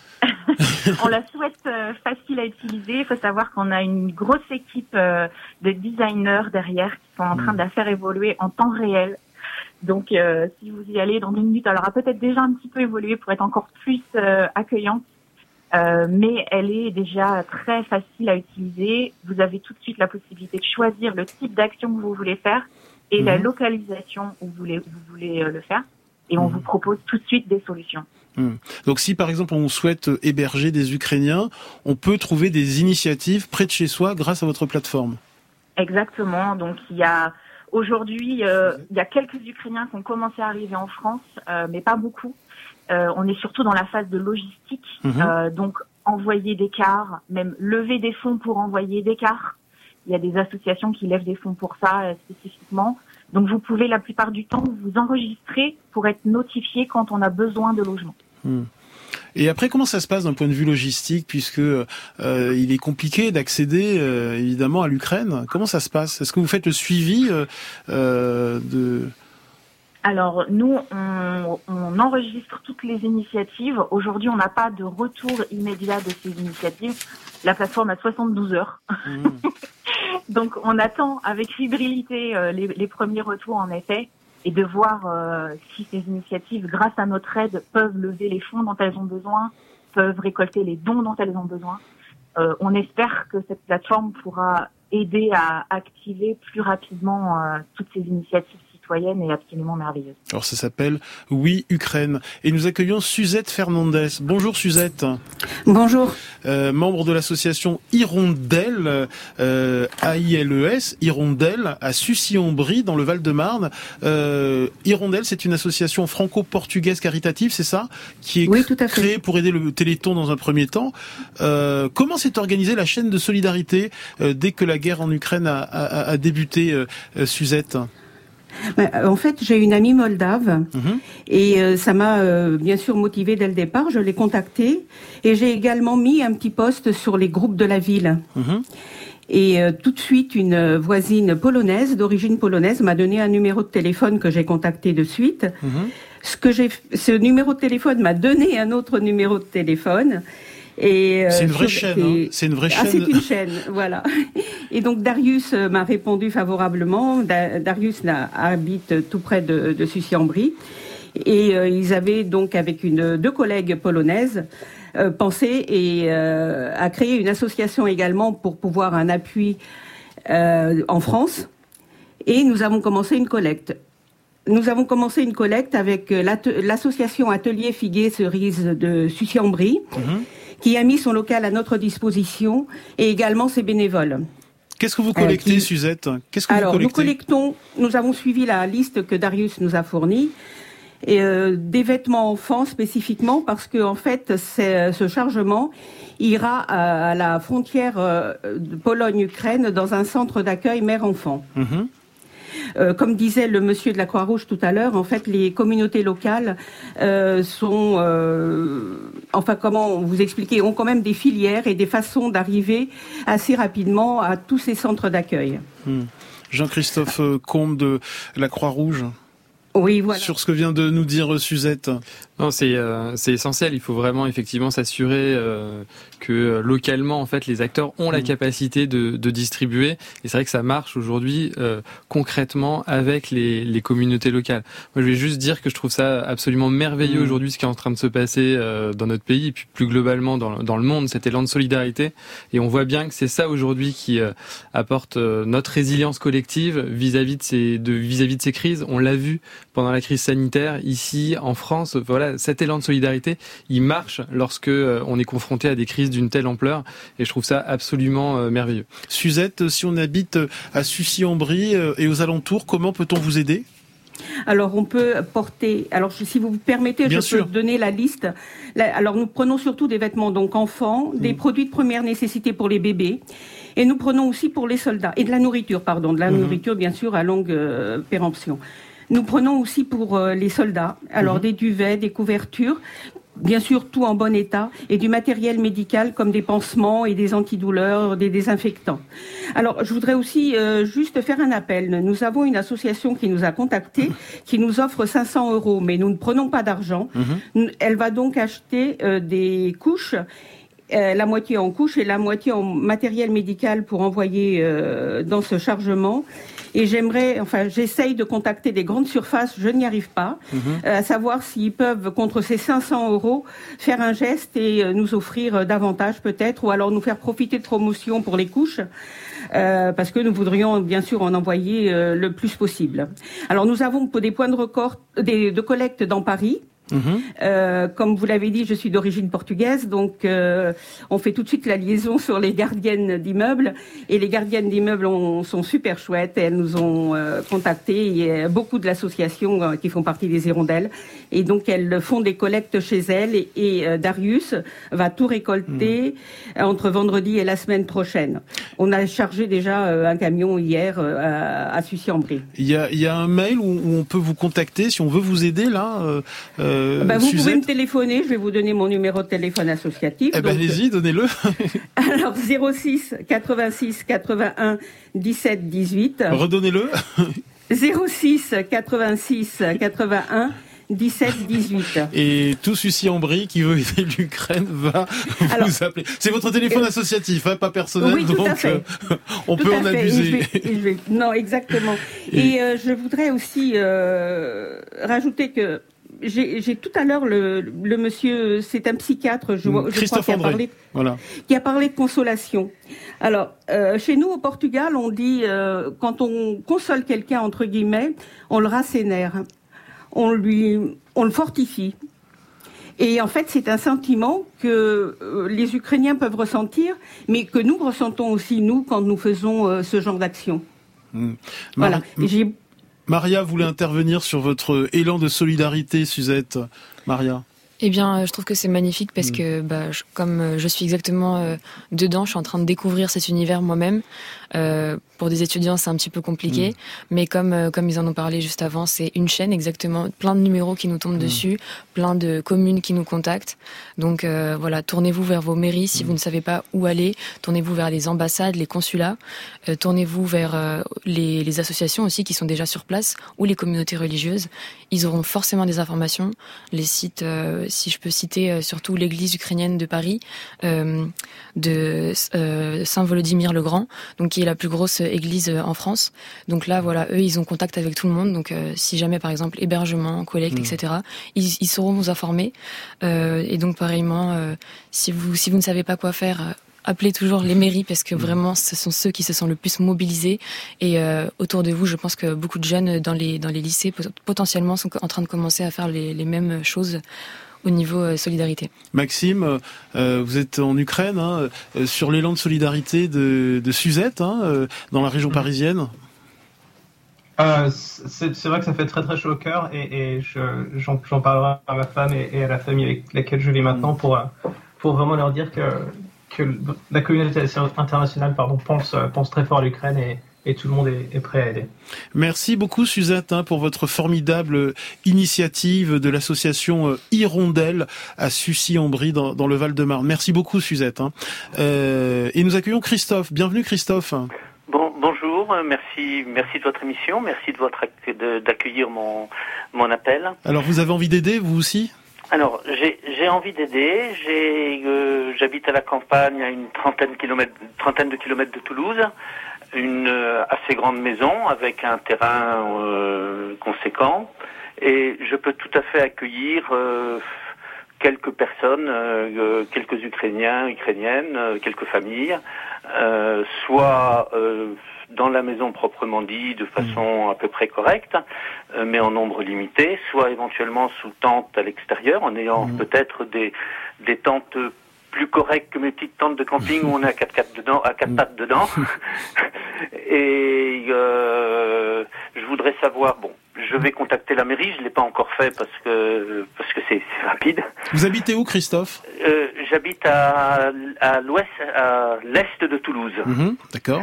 L: On la souhaite euh, facile à utiliser. Il faut savoir qu'on a une grosse équipe euh, de designers derrière qui sont en train de la faire évoluer en temps réel. Donc, euh, si vous y allez dans une minute, elle aura peut-être déjà un petit peu évolué pour être encore plus euh, accueillante, euh, mais elle est déjà très facile à utiliser. Vous avez tout de suite la possibilité de choisir le type d'action que vous voulez faire et mmh. la localisation où vous voulez, vous voulez euh, le faire, et on mmh. vous propose tout de suite des solutions.
A: Mmh. Donc, si par exemple on souhaite héberger des Ukrainiens, on peut trouver des initiatives près de chez soi grâce à votre plateforme.
L: Exactement. Donc, il y a Aujourd'hui, euh, il y a quelques Ukrainiens qui ont commencé à arriver en France, euh, mais pas beaucoup. Euh, on est surtout dans la phase de logistique, mmh. euh, donc envoyer des cars, même lever des fonds pour envoyer des cars. Il y a des associations qui lèvent des fonds pour ça euh, spécifiquement. Donc vous pouvez la plupart du temps vous enregistrer pour être notifié quand on a besoin de logement.
A: Mmh. Et après, comment ça se passe d'un point de vue logistique, puisque euh, il est compliqué d'accéder euh, évidemment à l'Ukraine. Comment ça se passe? Est-ce que vous faites le suivi euh, euh, de...
L: Alors nous, on, on enregistre toutes les initiatives. Aujourd'hui, on n'a pas de retour immédiat de ces initiatives. La plateforme a soixante-douze heures. Mmh. Donc on attend avec fébrilité euh, les, les premiers retours en effet. Et de voir euh, si ces initiatives, grâce à notre aide, peuvent lever les fonds dont elles ont besoin, peuvent récolter les dons dont elles ont besoin. Euh, on espère que cette plateforme pourra aider à activer plus rapidement euh, toutes ces initiatives citoyennes et absolument merveilleuses.
A: Alors ça s'appelle Oui Ukraine. Et nous accueillons Suzette Fernandez. Bonjour Suzette.
M: Bonjour.
A: Euh, membre de l'association Hirondelle, euh, A I L E S, Hirondelle, à Sucy-en-Brie, dans le Val-de-Marne. Euh, Hirondelle, c'est une association franco-portugaise caritative, c'est ça? Qui est
M: oui, tout à fait.
A: Créée pour aider le Téléthon dans un premier temps. Euh, comment s'est organisée la chaîne de solidarité euh, dès que la guerre en Ukraine a, a, a débuté, euh, euh, Suzette?
M: En fait, j'ai une amie moldave mmh. et euh, ça m'a euh, bien sûr motivée dès le départ. Je l'ai contactée et j'ai également mis un petit post sur les groupes de la ville. Mmh. Et euh, tout de suite, une voisine polonaise, d'origine polonaise, m'a donné un numéro de téléphone que j'ai contacté de suite. Mmh. Ce que j'ai, ce numéro de téléphone m'a donné un autre numéro de téléphone. Et, euh,
A: c'est une vraie
M: sur,
A: chaîne, hein. C'est une vraie chaîne.
M: Ah, c'est une chaîne, voilà. Et donc Darius m'a répondu favorablement. Da- Darius là, habite tout près de, de Sucy-en-Brie. Et euh, ils avaient donc, avec une, deux collègues polonaises, euh, pensé et, euh, à créer une association également pour pouvoir un appui euh, en France. Et nous avons commencé une collecte. Nous avons commencé une collecte avec l'association Atelier Figuier Cerise de Sucy-en-Brie, mmh. qui a mis son local à notre disposition, et également ses bénévoles.
A: Qu'est-ce que vous collectez, euh, qui... Suzette? Qu'est-ce que
M: Alors,
A: vous collectez?
M: nous collectons, nous avons suivi la liste que Darius nous a fournie, et euh, des vêtements enfants spécifiquement, parce que en fait, c'est, ce chargement ira à, à la frontière euh, de Pologne-Ukraine dans un centre d'accueil mère-enfant. Mmh. Euh, comme disait le monsieur de la Croix-Rouge tout à l'heure, en fait, les communautés locales euh, sont, euh, enfin, comment vous expliquer, ont quand même des filières et des façons d'arriver assez rapidement à tous ces centres d'accueil.
A: Mmh. Jean-Christophe Combe de la Croix-Rouge.
M: Oui, voilà.
A: Sur ce que vient de nous dire Suzette.
I: Non, c'est euh, c'est essentiel. Il faut vraiment effectivement s'assurer euh, que euh, localement, en fait, les acteurs ont la capacité de, de distribuer. Et c'est vrai que ça marche aujourd'hui euh, concrètement avec les, les communautés locales. Moi, je vais juste dire que je trouve ça absolument merveilleux mmh. aujourd'hui, ce qui est en train de se passer euh, dans notre pays, et puis plus globalement dans, dans le monde, cet élan de solidarité. Et on voit bien que c'est ça aujourd'hui qui euh, apporte euh, notre résilience collective vis-à-vis de ces de vis-à-vis de ces crises. On l'a vu pendant la crise sanitaire ici en France. Voilà. Cet élan de solidarité, il marche lorsque euh, on est confronté à des crises d'une telle ampleur, et je trouve ça absolument euh, merveilleux.
A: Suzette, si on habite à Sucy-en-Brie euh, et aux alentours, comment peut-on vous aider ?
M: Alors on peut porter, alors si vous me permettez, Bien je sûr. peux donner la liste. Alors nous prenons surtout des vêtements donc enfants, mmh. des produits de première nécessité pour les bébés, et nous prenons aussi pour les soldats, et de la nourriture, pardon, de la mmh. nourriture bien sûr à longue euh, péremption. Nous prenons aussi pour euh, les soldats, alors mmh. des duvets, des couvertures, bien sûr tout en bon état, et du matériel médical comme des pansements et des antidouleurs, des désinfectants. Alors je voudrais aussi euh, juste faire un appel. Nous avons une association qui nous a contactés, qui nous offre cinq cents euros, mais nous ne prenons pas d'argent. Mmh. Elle va donc acheter euh, des couches, Euh, la moitié en couches et la moitié en matériel médical pour envoyer euh, dans ce chargement. Et j'aimerais, enfin, j'essaye de contacter des grandes surfaces, je n'y arrive pas, mmh. euh, à savoir s'ils peuvent, contre ces cinq cents euros, faire un geste et euh, nous offrir euh, davantage peut-être, ou alors nous faire profiter de promotions pour les couches, euh, parce que nous voudrions bien sûr en envoyer euh, le plus possible. Alors nous avons des points de record, des, de collecte dans Paris. Mmh. Euh, comme vous l'avez dit, je suis d'origine portugaise, donc euh, on fait tout de suite la liaison sur les gardiennes d'immeubles, et les gardiennes d'immeubles ont, sont super chouettes. Elles nous ont euh, contactés. Il y a beaucoup de l'association euh, qui font partie des Hirondelles, et donc elles font des collectes chez elles, et, et euh, Darius va tout récolter mmh. entre vendredi et la semaine prochaine. On a chargé déjà euh, un camion hier euh, à, à Sucy-en-Brie.
A: Il y a, il y a un mail où, où on peut vous contacter si on veut vous aider là. Euh, euh...
M: Bah, vous Suzette. pouvez me téléphoner, je vais vous donner mon numéro de téléphone associatif.
A: Eh ben, donc, allez-y, donnez-le.
M: Alors, zéro six quatre-vingt-six quatre-vingt-un dix-sept dix-huit.
A: Redonnez-le.
M: zéro six quatre-vingt-six quatre-vingt-un dix-sept dix-huit.
A: Et tout Sucy-en-Brie qui veut aider l'Ukraine va Alors, vous appeler. C'est votre téléphone euh, associatif, hein, pas personnel,
M: oui, tout
A: donc
M: à fait.
A: Euh, on tout peut en fait. abuser.
M: Et je vais, et je vais, non, exactement. Et, et euh, je voudrais aussi euh, rajouter que J'ai, j'ai tout à l'heure le, le monsieur, c'est un psychiatre, je, je
A: Christophe
M: crois, qui a, parlé,
A: voilà.
M: qui a parlé de consolation. Alors, euh, chez nous au Portugal, on dit euh, quand on console quelqu'un entre guillemets, on le rassénère, on lui, on le fortifie. Et en fait, c'est un sentiment que euh, les Ukrainiens peuvent ressentir, mais que nous ressentons aussi nous quand nous faisons euh, ce genre d'action.
A: Mmh.
M: Voilà.
A: Mmh.
M: J'ai
A: Maria voulait intervenir sur votre élan de solidarité, Suzette. Maria.
G: Eh bien, je trouve que c'est magnifique parce mmh. que, bah, je, comme je suis exactement euh, dedans, je suis en train de découvrir cet univers moi-même. Euh, pour des étudiants, c'est un petit peu compliqué, mmh. mais comme euh, comme ils en ont parlé juste avant, c'est une chaîne exactement, plein de numéros qui nous tombent mmh. dessus, plein de communes qui nous contactent. Donc euh, voilà, tournez-vous vers vos mairies si mmh. vous ne savez pas où aller. Tournez-vous vers les ambassades, les consulats. Euh, tournez-vous vers euh, les, les associations aussi qui sont déjà sur place ou les communautés religieuses. Ils auront forcément des informations. Les sites, euh, si je peux citer euh, surtout l'église ukrainienne de Paris, euh, de euh, Saint-Volodymyr le Grand, donc qui est la plus grosse église euh, en France. Donc là, voilà, eux, ils ont contact avec tout le monde. Donc euh, si jamais, par exemple, hébergement, collecte, mmh. et cetera, ils, ils sauront vous informer. Euh, et donc, pareillement, euh, si vous si vous ne savez pas quoi faire, euh, appelez toujours les mairies parce que vraiment ce sont ceux qui se sont le plus mobilisés et euh, autour de vous je pense que beaucoup de jeunes dans les dans les lycées potentiellement sont en train de commencer à faire les, les mêmes choses au niveau euh, solidarité.
A: Maxime, euh, vous êtes en Ukraine, hein, euh, sur l'élan de solidarité de, de Suzette, hein, euh, dans la région parisienne.
H: Euh, c'est, c'est vrai que ça fait très très chaud au cœur et, et je, j'en, j'en parlerai à ma femme et, et à la famille avec laquelle je vis maintenant pour, pour vraiment leur dire que que la communauté internationale pardon, pense, pense très fort à l'Ukraine et, et tout le monde est, est prêt à aider.
A: Merci beaucoup Suzette hein, pour votre formidable initiative de l'association Hirondelle à Sucy-en-Brie dans, dans le Val-de-Marne. Merci beaucoup Suzette. Hein. Euh, et nous accueillons Christophe. Bienvenue Christophe.
N: Bon, bonjour, merci, merci de votre émission, merci de votre de, d'accueillir mon, mon appel.
A: Alors vous avez envie d'aider vous aussi ?
N: Alors, j'ai, j'ai envie d'aider. J'ai, euh, j'habite à la campagne, à une trentaine de kilomètres, trentaine de kilomètres de Toulouse, une euh, assez grande maison avec un terrain euh, conséquent, et je peux tout à fait accueillir euh, quelques personnes, euh, quelques Ukrainiens, Ukrainiennes, euh, quelques familles, euh, soit euh, dans la maison proprement dit, de façon à peu près correcte, euh, mais en nombre limité, soit éventuellement sous tente à l'extérieur, en ayant mmh. peut-être des, des tentes plus correctes que mes petites tentes de camping où on est à quatre, quatre dedans, à quatre pattes dedans. Et euh, je voudrais savoir, bon, je vais contacter la mairie, je l'ai pas encore fait parce que parce que c'est, c'est rapide.
A: Vous habitez où, Christophe ?
N: euh, J'habite à, à l'ouest, à l'est de Toulouse.
A: Mmh, d'accord.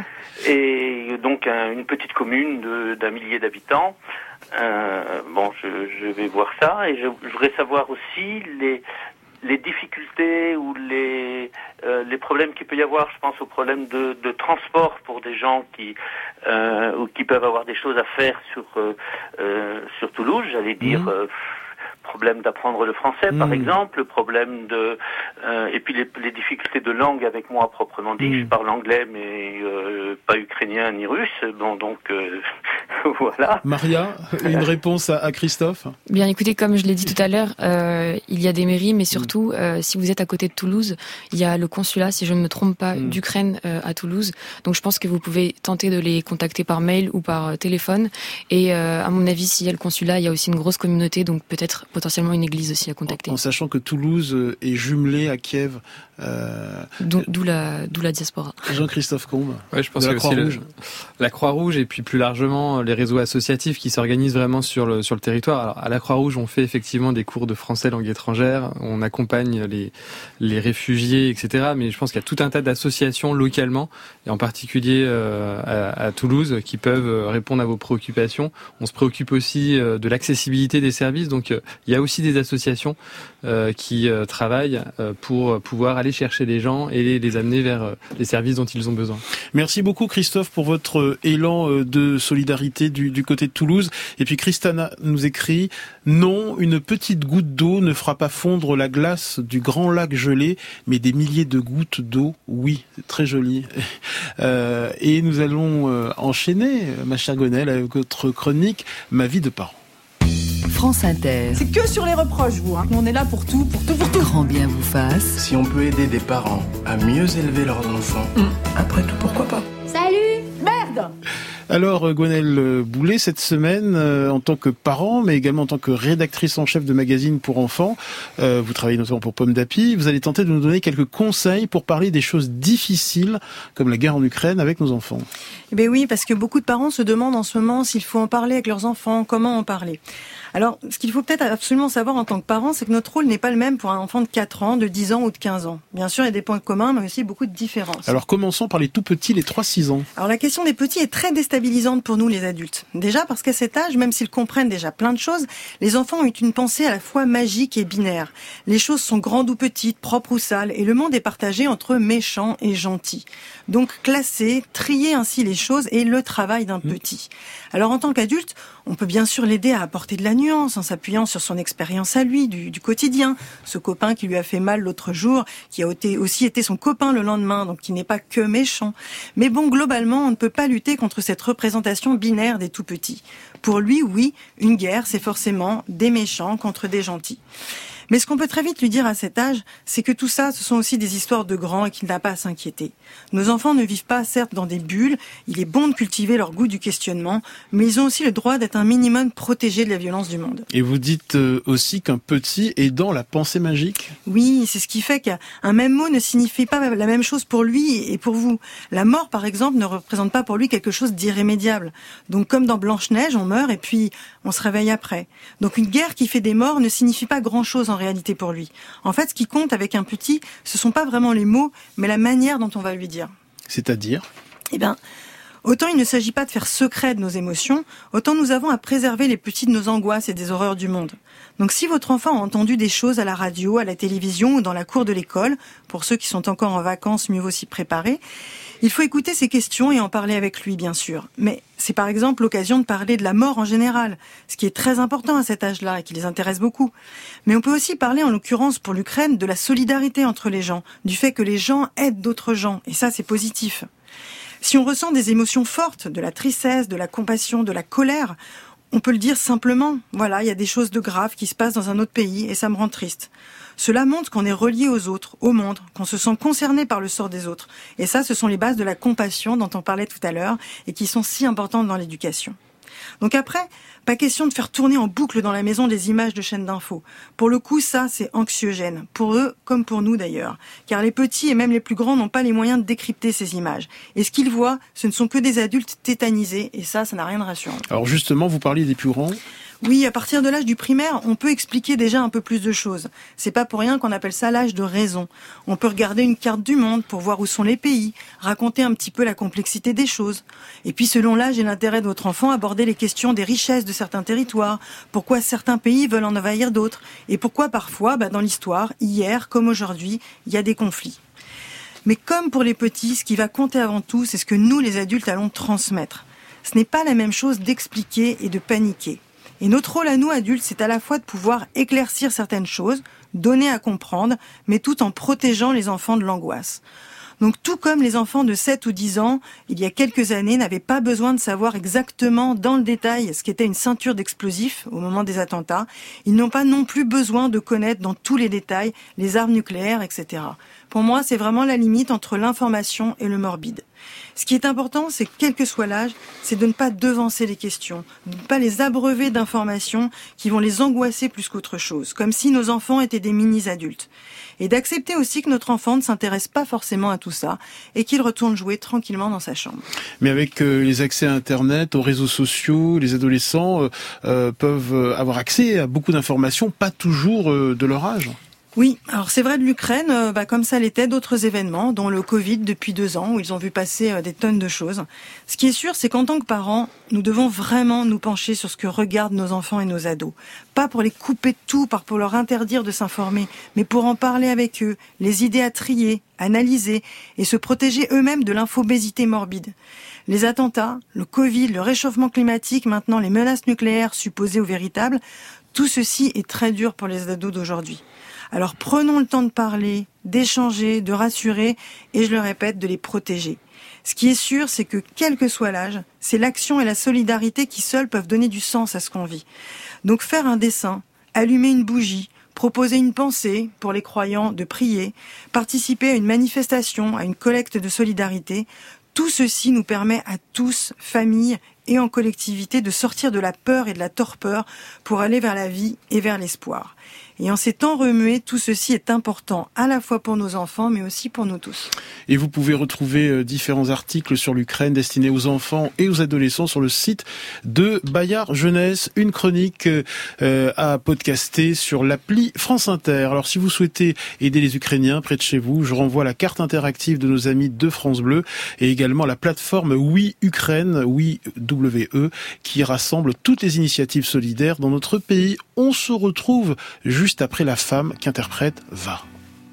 N: Et donc un, une petite commune de, d'un millier d'habitants. Euh, bon, je, je vais voir ça et je, je voudrais savoir aussi les les difficultés ou les euh, les problèmes qu'il peut y avoir. Je pense aux problèmes de, de transport pour des gens qui euh, ou qui peuvent avoir des choses à faire sur euh, euh, sur Toulouse. J'allais dire. Mmh. Euh, problème d'apprendre le français, mmh. par exemple, problème de euh, et puis les, les difficultés de langue avec moi proprement dit. Mmh. Je parle anglais, mais euh, pas ukrainien ni russe. Bon, donc euh, voilà.
A: Maria, une réponse à, à Christophe.
G: Bien, écoutez, comme je l'ai dit tout à l'heure, euh, il y a des mairies, mais surtout, mmh. euh, si vous êtes à côté de Toulouse, il y a le consulat, si je ne me trompe pas, mmh. d'Ukraine euh, à Toulouse. Donc, je pense que vous pouvez tenter de les contacter par mail ou par euh, téléphone. Et euh, à mon avis, s'il y a le consulat, il y a aussi une grosse communauté, donc peut-être potentiellement une église aussi à contacter.
A: En, en sachant que Toulouse est jumelée à Kiev. Euh...
G: D'où, d'où la d'où la diaspora.
A: Jean-Christophe Combe.
I: Ouais, je pense que aussi le, la Croix-Rouge et puis plus largement les réseaux associatifs qui s'organisent vraiment sur le sur le territoire. Alors à la Croix-Rouge, on fait effectivement des cours de français langue étrangère, on accompagne les les réfugiés, et cetera. Mais je pense qu'il y a tout un tas d'associations localement et en particulier euh, à, à Toulouse qui peuvent répondre à vos préoccupations. On se préoccupe aussi euh, de l'accessibilité des services, donc euh, il y a aussi des associations euh, qui euh, travaillent euh, pour pouvoir aller chercher les gens et les, les amener vers euh, les services dont ils ont besoin.
A: Merci beaucoup Christophe pour votre euh, élan euh, de solidarité du, du côté de Toulouse. Et puis Christana nous écrit « Non, une petite goutte d'eau ne fera pas fondre la glace du grand lac gelé, mais des milliers de gouttes d'eau, oui, c'est très joli. Euh, » Et nous allons euh, enchaîner, ma chère Gonelle, avec votre chronique « Ma vie de parent ».
C: France Inter.
O: C'est que sur les reproches, vous. Hein. On est là pour tout, pour tout, pour tout.
C: Grand bien vous fasse.
P: Si on peut aider des parents à mieux élever leurs enfants, mmh. après tout, pourquoi pas ?
O: Salut ! Merde !
A: Alors, Gwenaëlle Boulet, cette semaine, euh, en tant que parent, mais également en tant que rédactrice en chef de magazine pour enfants, euh, vous travaillez notamment pour Pomme d'Api, vous allez tenter de nous donner quelques conseils pour parler des choses difficiles, comme la guerre en Ukraine, avec nos enfants.
B: Eh bien oui, parce que beaucoup de parents se demandent en ce moment s'il faut en parler avec leurs enfants, comment en parler. Alors, ce qu'il faut peut-être absolument savoir en tant que parent, c'est que notre rôle n'est pas le même pour un enfant de quatre ans, de dix ans ou de quinze ans. Bien sûr, il y a des points communs, mais aussi beaucoup de différences.
A: Alors, commençons par les tout petits, les trois six ans.
B: Alors, la question des petits est très déstabilisante. déstabilisante pour nous les adultes. Déjà parce qu'à cet âge, même s'ils comprennent déjà plein de choses, les enfants ont une pensée à la fois magique et binaire. Les choses sont grandes ou petites, propres ou sales, et le monde est partagé entre méchants et gentils. Donc classer, trier ainsi les choses est le travail d'un petit. Alors en tant qu'adulte, on peut bien sûr l'aider à apporter de la nuance en s'appuyant sur son expérience à lui, du, du quotidien. Ce copain qui lui a fait mal l'autre jour, qui a aussi été son copain le lendemain, donc qui n'est pas que méchant. Mais bon, globalement, on ne peut pas lutter contre cette représentation binaire des tout-petits. Pour lui, oui, une guerre, c'est forcément des méchants contre des gentils. Mais ce qu'on peut très vite lui dire à cet âge, c'est que tout ça, ce sont aussi des histoires de grands et qu'il n'a pas à s'inquiéter. Nos enfants ne vivent pas, certes, dans des bulles. Il est bon de cultiver leur goût du questionnement, mais ils ont aussi le droit d'être un minimum protégés de la violence du monde.
A: Et vous dites aussi qu'un petit est dans la pensée magique ?
B: Oui, c'est ce qui fait qu'un même mot ne signifie pas la même chose pour lui et pour vous. La mort, par exemple, ne représente pas pour lui quelque chose d'irrémédiable. Donc, comme dans Blanche-Neige, on meurt et puis on se réveille après. Donc, une guerre qui fait des morts ne signifie pas grand-chose en réalité pour lui. En fait, ce qui compte avec un petit, ce sont pas vraiment les mots, mais la manière dont on va lui dire.
A: C'est-à-dire ?
B: Eh bien, autant il ne s'agit pas de faire secret de nos émotions, autant nous avons à préserver les petits de nos angoisses et des horreurs du monde. Donc si votre enfant a entendu des choses à la radio, à la télévision ou dans la cour de l'école, pour ceux qui sont encore en vacances, mieux vaut s'y préparer, il faut écouter ses questions et en parler avec lui, bien sûr. Mais c'est par exemple l'occasion de parler de la mort en général, ce qui est très important à cet âge-là et qui les intéresse beaucoup. Mais on peut aussi parler, en l'occurrence pour l'Ukraine, de la solidarité entre les gens, du fait que les gens aident d'autres gens, et ça c'est positif. Si on ressent des émotions fortes, de la tristesse, de la compassion, de la colère, on peut le dire simplement, voilà, il y a des choses de graves qui se passent dans un autre pays et ça me rend triste. Cela montre qu'on est relié aux autres, au monde, qu'on se sent concerné par le sort des autres. Et ça, ce sont les bases de la compassion dont on parlait tout à l'heure et qui sont si importantes dans l'éducation. Donc après, pas question de faire tourner en boucle dans la maison des images de chaînes d'infos. Pour le coup, ça, c'est anxiogène. Pour eux, comme pour nous d'ailleurs. Car les petits et même les plus grands n'ont pas les moyens de décrypter ces images. Et ce qu'ils voient, ce ne sont que des adultes tétanisés. Et ça, ça n'a rien de rassurant.
A: Alors justement, vous parliez des plus grands ?
B: Oui, à partir de l'âge du primaire, on peut expliquer déjà un peu plus de choses. C'est pas pour rien qu'on appelle ça l'âge de raison. On peut regarder une carte du monde pour voir où sont les pays, raconter un petit peu la complexité des choses. Et puis, selon l'âge et l'intérêt de votre enfant, aborder les questions des richesses de certains territoires, pourquoi certains pays veulent en envahir d'autres, et pourquoi parfois, bah, dans l'histoire, hier comme aujourd'hui, il y a des conflits. Mais comme pour les petits, ce qui va compter avant tout, c'est ce que nous, les adultes, allons transmettre. Ce n'est pas la même chose d'expliquer et de paniquer. Et notre rôle à nous, adultes, c'est à la fois de pouvoir éclaircir certaines choses, donner à comprendre, mais tout en protégeant les enfants de l'angoisse. Donc tout comme les enfants de sept ou dix ans, il y a quelques années, n'avaient pas besoin de savoir exactement dans le détail ce qu'était une ceinture d'explosifs au moment des attentats, ils n'ont pas non plus besoin de connaître dans tous les détails les armes nucléaires, et cetera. Pour moi, c'est vraiment la limite entre l'information et le morbide. Ce qui est important, c'est que quel que soit l'âge, c'est de ne pas devancer les questions, de ne pas les abreuver d'informations qui vont les angoisser plus qu'autre chose, comme si nos enfants étaient des mini-adultes. Et d'accepter aussi que notre enfant ne s'intéresse pas forcément à tout ça et qu'il retourne jouer tranquillement dans sa chambre.
A: Mais avec euh, les accès à Internet, aux réseaux sociaux, les adolescents euh, euh, peuvent avoir accès à beaucoup d'informations, pas toujours euh, de leur âge.
B: Oui, alors c'est vrai de l'Ukraine, euh, bah, comme ça l'était d'autres événements, dont le Covid depuis deux ans, où ils ont vu passer euh, des tonnes de choses. Ce qui est sûr, c'est qu'en tant que parents, nous devons vraiment nous pencher sur ce que regardent nos enfants et nos ados. Pas pour les couper de tout, pas pour leur interdire de s'informer, mais pour en parler avec eux, les idées à trier, analyser et se protéger eux-mêmes de l'infobésité morbide. Les attentats, le Covid, le réchauffement climatique, maintenant les menaces nucléaires supposées ou véritables, tout ceci est très dur pour les ados d'aujourd'hui. Alors prenons le temps de parler, d'échanger, de rassurer et, je le répète, de les protéger. Ce qui est sûr, c'est que quel que soit l'âge, c'est l'action et la solidarité qui seules peuvent donner du sens à ce qu'on vit. Donc faire un dessin, allumer une bougie, proposer une pensée pour les croyants de prier, participer à une manifestation, à une collecte de solidarité, tout ceci nous permet à tous, familles et en collectivité, de sortir de la peur et de la torpeur pour aller vers la vie et vers l'espoir. Et en ces temps remués, tout ceci est important, à la fois pour nos enfants, mais aussi pour nous tous.
A: Et vous pouvez retrouver différents articles sur l'Ukraine destinés aux enfants et aux adolescents sur le site de Bayard Jeunesse. Une chronique euh, à podcaster sur l'appli France Inter. Alors si vous souhaitez aider les Ukrainiens près de chez vous, je renvoie la carte interactive de nos amis de France Bleu et également la plateforme Oui Ukraine, Oui W E, qui rassemble toutes les initiatives solidaires dans notre pays. On se retrouve juste après la femme qu'interprète Va.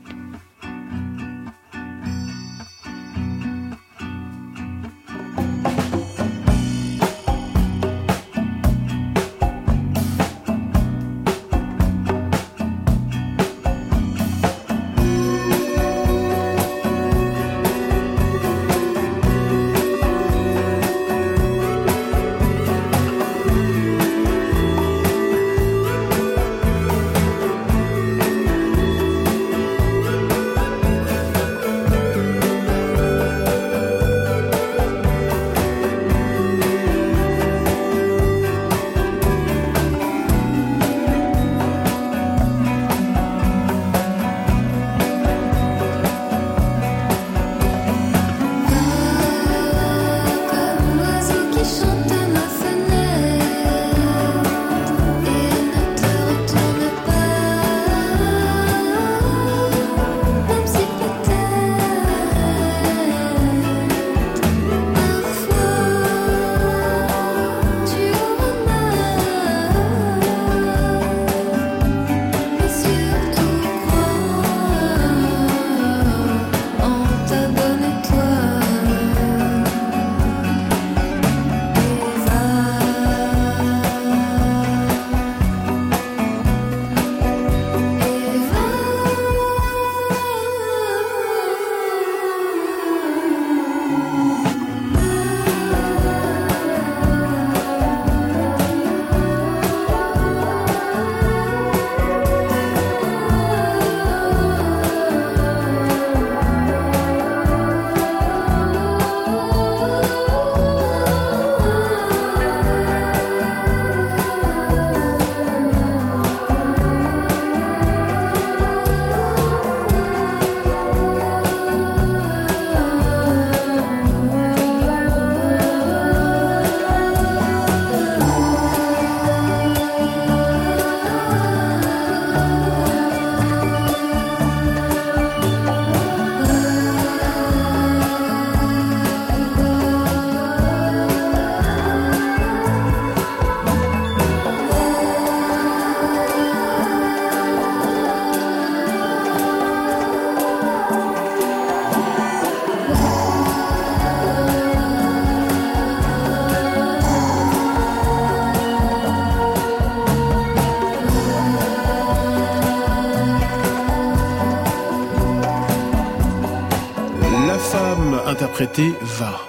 A: Interprété Va.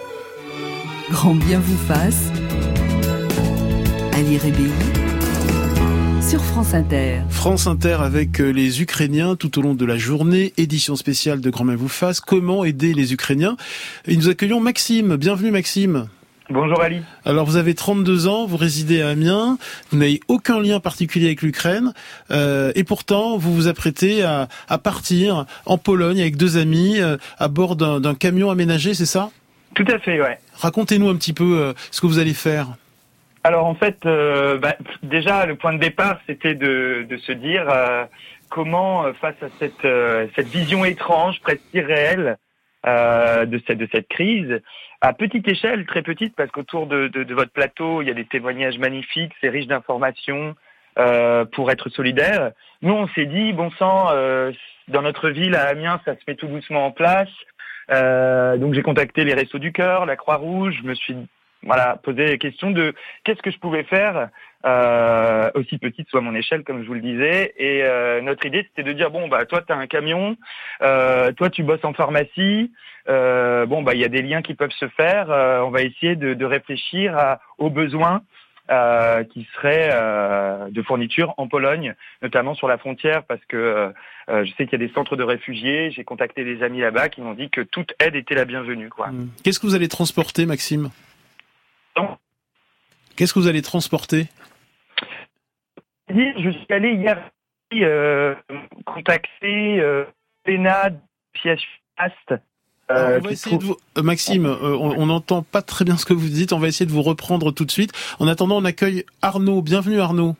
C: Grand bien vous fasse. Ali Rébéi sur France Inter.
A: France Inter avec les Ukrainiens tout au long de la journée, édition spéciale de Grand bien vous fasse. Comment aider les Ukrainiens? Et nous accueillons Maxime. Bienvenue Maxime.
Q: Bonjour Ali.
A: Alors vous avez trente-deux ans, vous résidez à Amiens, vous n'avez aucun lien particulier avec l'Ukraine, euh, et pourtant vous vous apprêtez à, à partir en Pologne avec deux amis euh, à bord d'un, d'un camion aménagé, c'est ça?
Q: Tout à fait, ouais.
A: Racontez-nous un petit peu euh, ce que vous allez faire.
Q: Alors en fait, euh, bah, déjà le point de départ, c'était de, de se dire euh, comment euh, face à cette, euh, cette vision étrange, presque irréelle euh, de cette de cette crise. À petite échelle, très petite, parce qu'autour de, de, de votre plateau, il y a des témoignages magnifiques, c'est riche d'informations euh, pour être solidaire. Nous, on s'est dit, bon sang, euh, dans notre ville, à Amiens, ça se met tout doucement en place. Euh, donc j'ai contacté les Restos du Cœur, la Croix-Rouge, je me suis voilà posé la question de qu'est-ce que je pouvais faire, euh, aussi petite soit mon échelle, comme je vous le disais. Et euh, notre idée, c'était de dire, bon, bah toi, tu as un camion, euh, toi, tu bosses en pharmacie, euh, bon, bah il y a des liens qui peuvent se faire, euh, on va essayer de, de réfléchir à, aux besoins euh, qui seraient euh, de fourniture en Pologne, notamment sur la frontière, parce que euh, je sais qu'il y a des centres de réfugiés, j'ai contacté des amis là-bas qui m'ont dit que toute aide était la bienvenue, quoi.
A: Qu'est-ce que vous allez transporter, Maxime ?
Q: Non.
A: Qu'est-ce que vous allez transporter ?
Q: Je suis allé hier euh, contacter euh, Lena, Piaste.
A: Euh, on va essayer de vous... euh, Maxime, euh, on n'entend pas très bien ce que vous dites. On va essayer de vous reprendre tout de suite. En attendant, on accueille Arnaud. Bienvenue Arnaud.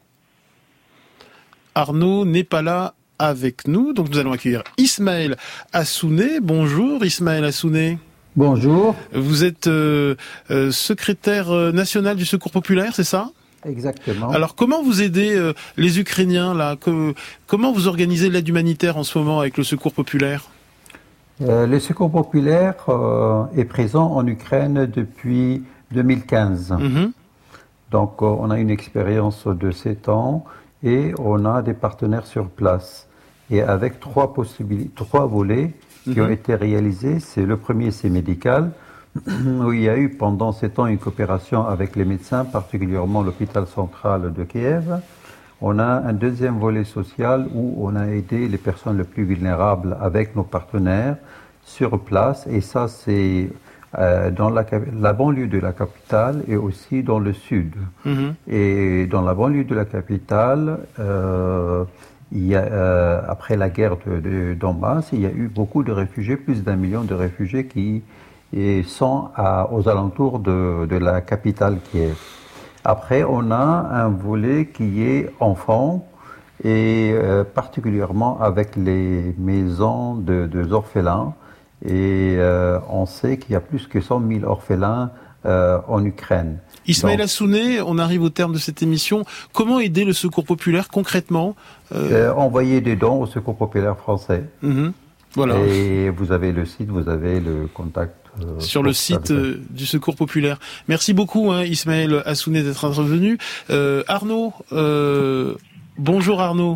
A: Arnaud n'est pas là avec nous, donc nous allons accueillir Ismaël Assouné. Bonjour Ismaël Assouné.
R: Bonjour.
A: Vous êtes euh, euh, secrétaire national du Secours populaire, c'est ça ?
R: Exactement.
A: Alors comment vous aidez euh, les Ukrainiens là que, Comment vous organisez l'aide humanitaire en ce moment avec le Secours populaire ?
R: Euh, le Secours populaire euh, est présent en Ukraine depuis deux mille quinze. Mm-hmm. Donc, euh, on a une expérience de sept ans et on a des partenaires sur place. Et avec trois possibilités, trois volets qui mm-hmm. ont été réalisés. C'est le premier, c'est médical, où il y a eu pendant sept ans une coopération avec les médecins, particulièrement l'hôpital central de Kiev. On a un deuxième volet social où on a aidé les personnes les plus vulnérables avec nos partenaires sur place. Et ça, c'est euh, dans la, la banlieue de la capitale et aussi dans le sud. Mm-hmm. Et dans la banlieue de la capitale, euh, il y a, euh, après la guerre de, de Donbass, il y a eu beaucoup de réfugiés, plus d'un million de réfugiés qui et sont à, aux alentours de, de la capitale Kiev. Après, on a un volet qui est enfant et euh, particulièrement avec les maisons de, de orphelins. Et euh, on sait qu'il y a plus que cent mille orphelins euh, en Ukraine.
A: Ismaël Donc, Assouné, on arrive au terme de cette émission. Comment aider le Secours populaire concrètement
R: euh... Euh, Envoyer des dons au Secours populaire français. Mm-hmm. Voilà. Et vous avez le site, vous avez le contact.
A: Euh, sur le site euh, du Secours populaire. Merci beaucoup hein, Ismaël Assouné d'être intervenu. Euh, Arnaud, euh, bonjour Arnaud.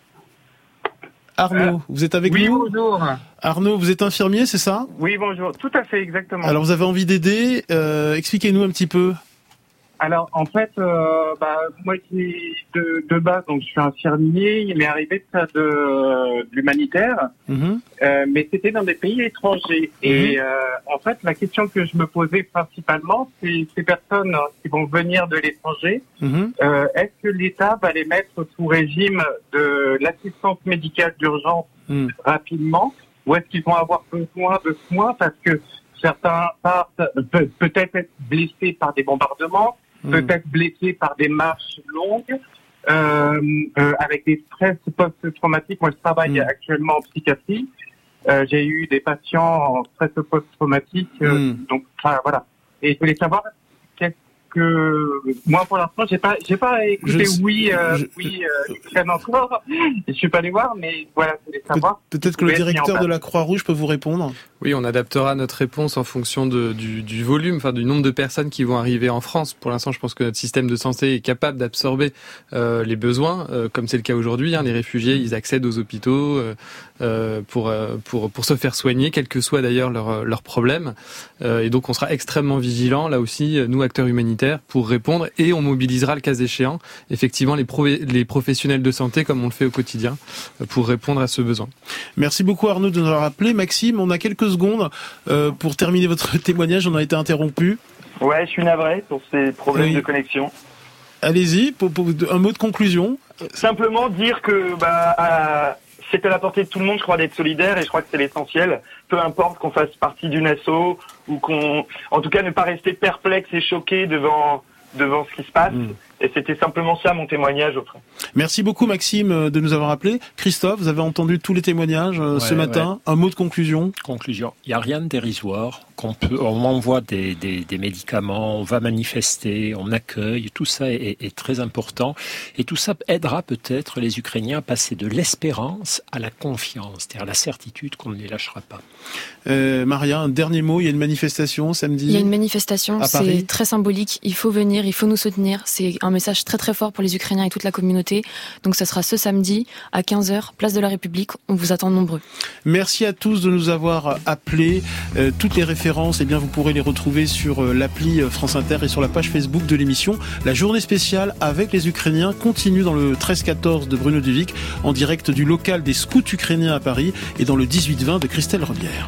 A: Arnaud, euh, vous êtes avec
Q: oui,
A: nous ?
Q: Oui, bonjour.
A: Arnaud, vous êtes infirmier, c'est ça ?
Q: Oui, bonjour. Tout à fait, exactement.
A: Alors vous avez envie d'aider, euh, expliquez-nous un petit peu.
Q: Alors, en fait, euh, bah, moi qui de, de base, donc je suis infirmier, il m'est arrivé de faire de, de l'humanitaire, mmh. euh, mais c'était dans des pays étrangers. Mmh. Et euh, en fait, la question que je me posais principalement, c'est ces personnes qui vont venir de l'étranger, mmh. euh, est-ce que l'État va les mettre sous régime de l'assistance médicale d'urgence mmh. rapidement, ou est-ce qu'ils vont avoir besoin de soins parce que certains partent peut, peut-être être blessés par des bombardements, peut-être blessés par des marches longues, euh, euh, avec des stress post-traumatiques. Moi, je travaille mmh. actuellement en psychiatrie. Euh, j'ai eu des patients en stress post-traumatique. Euh, mmh. Donc, enfin, voilà. Et je voulais savoir qu'est-ce que... Moi, pour l'instant, j'ai pas, j'ai pas écouté je, oui, euh, je, oui, euh, Ukraine encore. Je suis pas allé voir, mais voilà, je voulais savoir.
A: Pe- peut-être que le directeur de la Croix-Rouge peut vous répondre.
I: Oui, on adaptera notre réponse en fonction de, du, du volume, enfin du nombre de personnes qui vont arriver en France. Pour l'instant, je pense que notre système de santé est capable d'absorber euh, les besoins, euh, comme c'est le cas aujourd'hui. Hein, les réfugiés, ils accèdent aux hôpitaux euh, euh, pour pour pour se faire soigner, quel que soit d'ailleurs leur leur problème. Euh, et donc, on sera extrêmement vigilant là aussi, nous acteurs humanitaires, pour répondre. Et on mobilisera le cas échéant, effectivement, les pro- les professionnels de santé, comme on le fait au quotidien, pour répondre à ce besoin.
A: Merci beaucoup Arnaud de nous avoir rappelé. Maxime, on a quelques secondes euh, pour terminer votre témoignage, on a été interrompu.
Q: Ouais, je suis navré pour ces problèmes
A: oui.
Q: de connexion.
A: Allez-y, pour, pour un mot de conclusion.
Q: Simplement dire que bah, à, c'est à la portée de tout le monde, je crois, d'être solidaire, et je crois que c'est l'essentiel. Peu importe qu'on fasse partie d'une asso ou qu'on, en tout cas, ne pas rester perplexe et choqué devant devant ce qui se passe. Mmh. Et c'était simplement ça mon témoignage au fond.
A: Merci beaucoup Maxime de nous avoir appelé. Christophe, vous avez entendu tous les témoignages ouais, ce matin. Ouais. Un mot de conclusion.
J: Conclusion. Il n'y a rien de dérisoire. Qu'on peut, on envoie des, des, des médicaments, on va manifester, on accueille. Tout ça est, est très important. Et tout ça aidera peut-être les Ukrainiens à passer de l'espérance à la confiance, c'est-à-dire la certitude qu'on ne les lâchera pas.
A: Euh, Maria, un dernier mot. Il y a une manifestation samedi.
G: Il y a une manifestation. C'est très symbolique. Il faut venir, il faut nous soutenir. C'est un message très très fort pour les Ukrainiens et toute la communauté. Donc ça sera ce samedi à quinze heures, place de la République. On vous attend nombreux.
A: Merci à tous de nous avoir appelés. Euh, toutes les références, eh bien, vous pourrez les retrouver sur euh, l'appli France Inter et sur la page Facebook de l'émission. La journée spéciale avec les Ukrainiens continue dans le treize quatorze de Bruno Duvic, en direct du local des scouts ukrainiens à Paris et dans le dix-huit vingt de Christelle Rebière.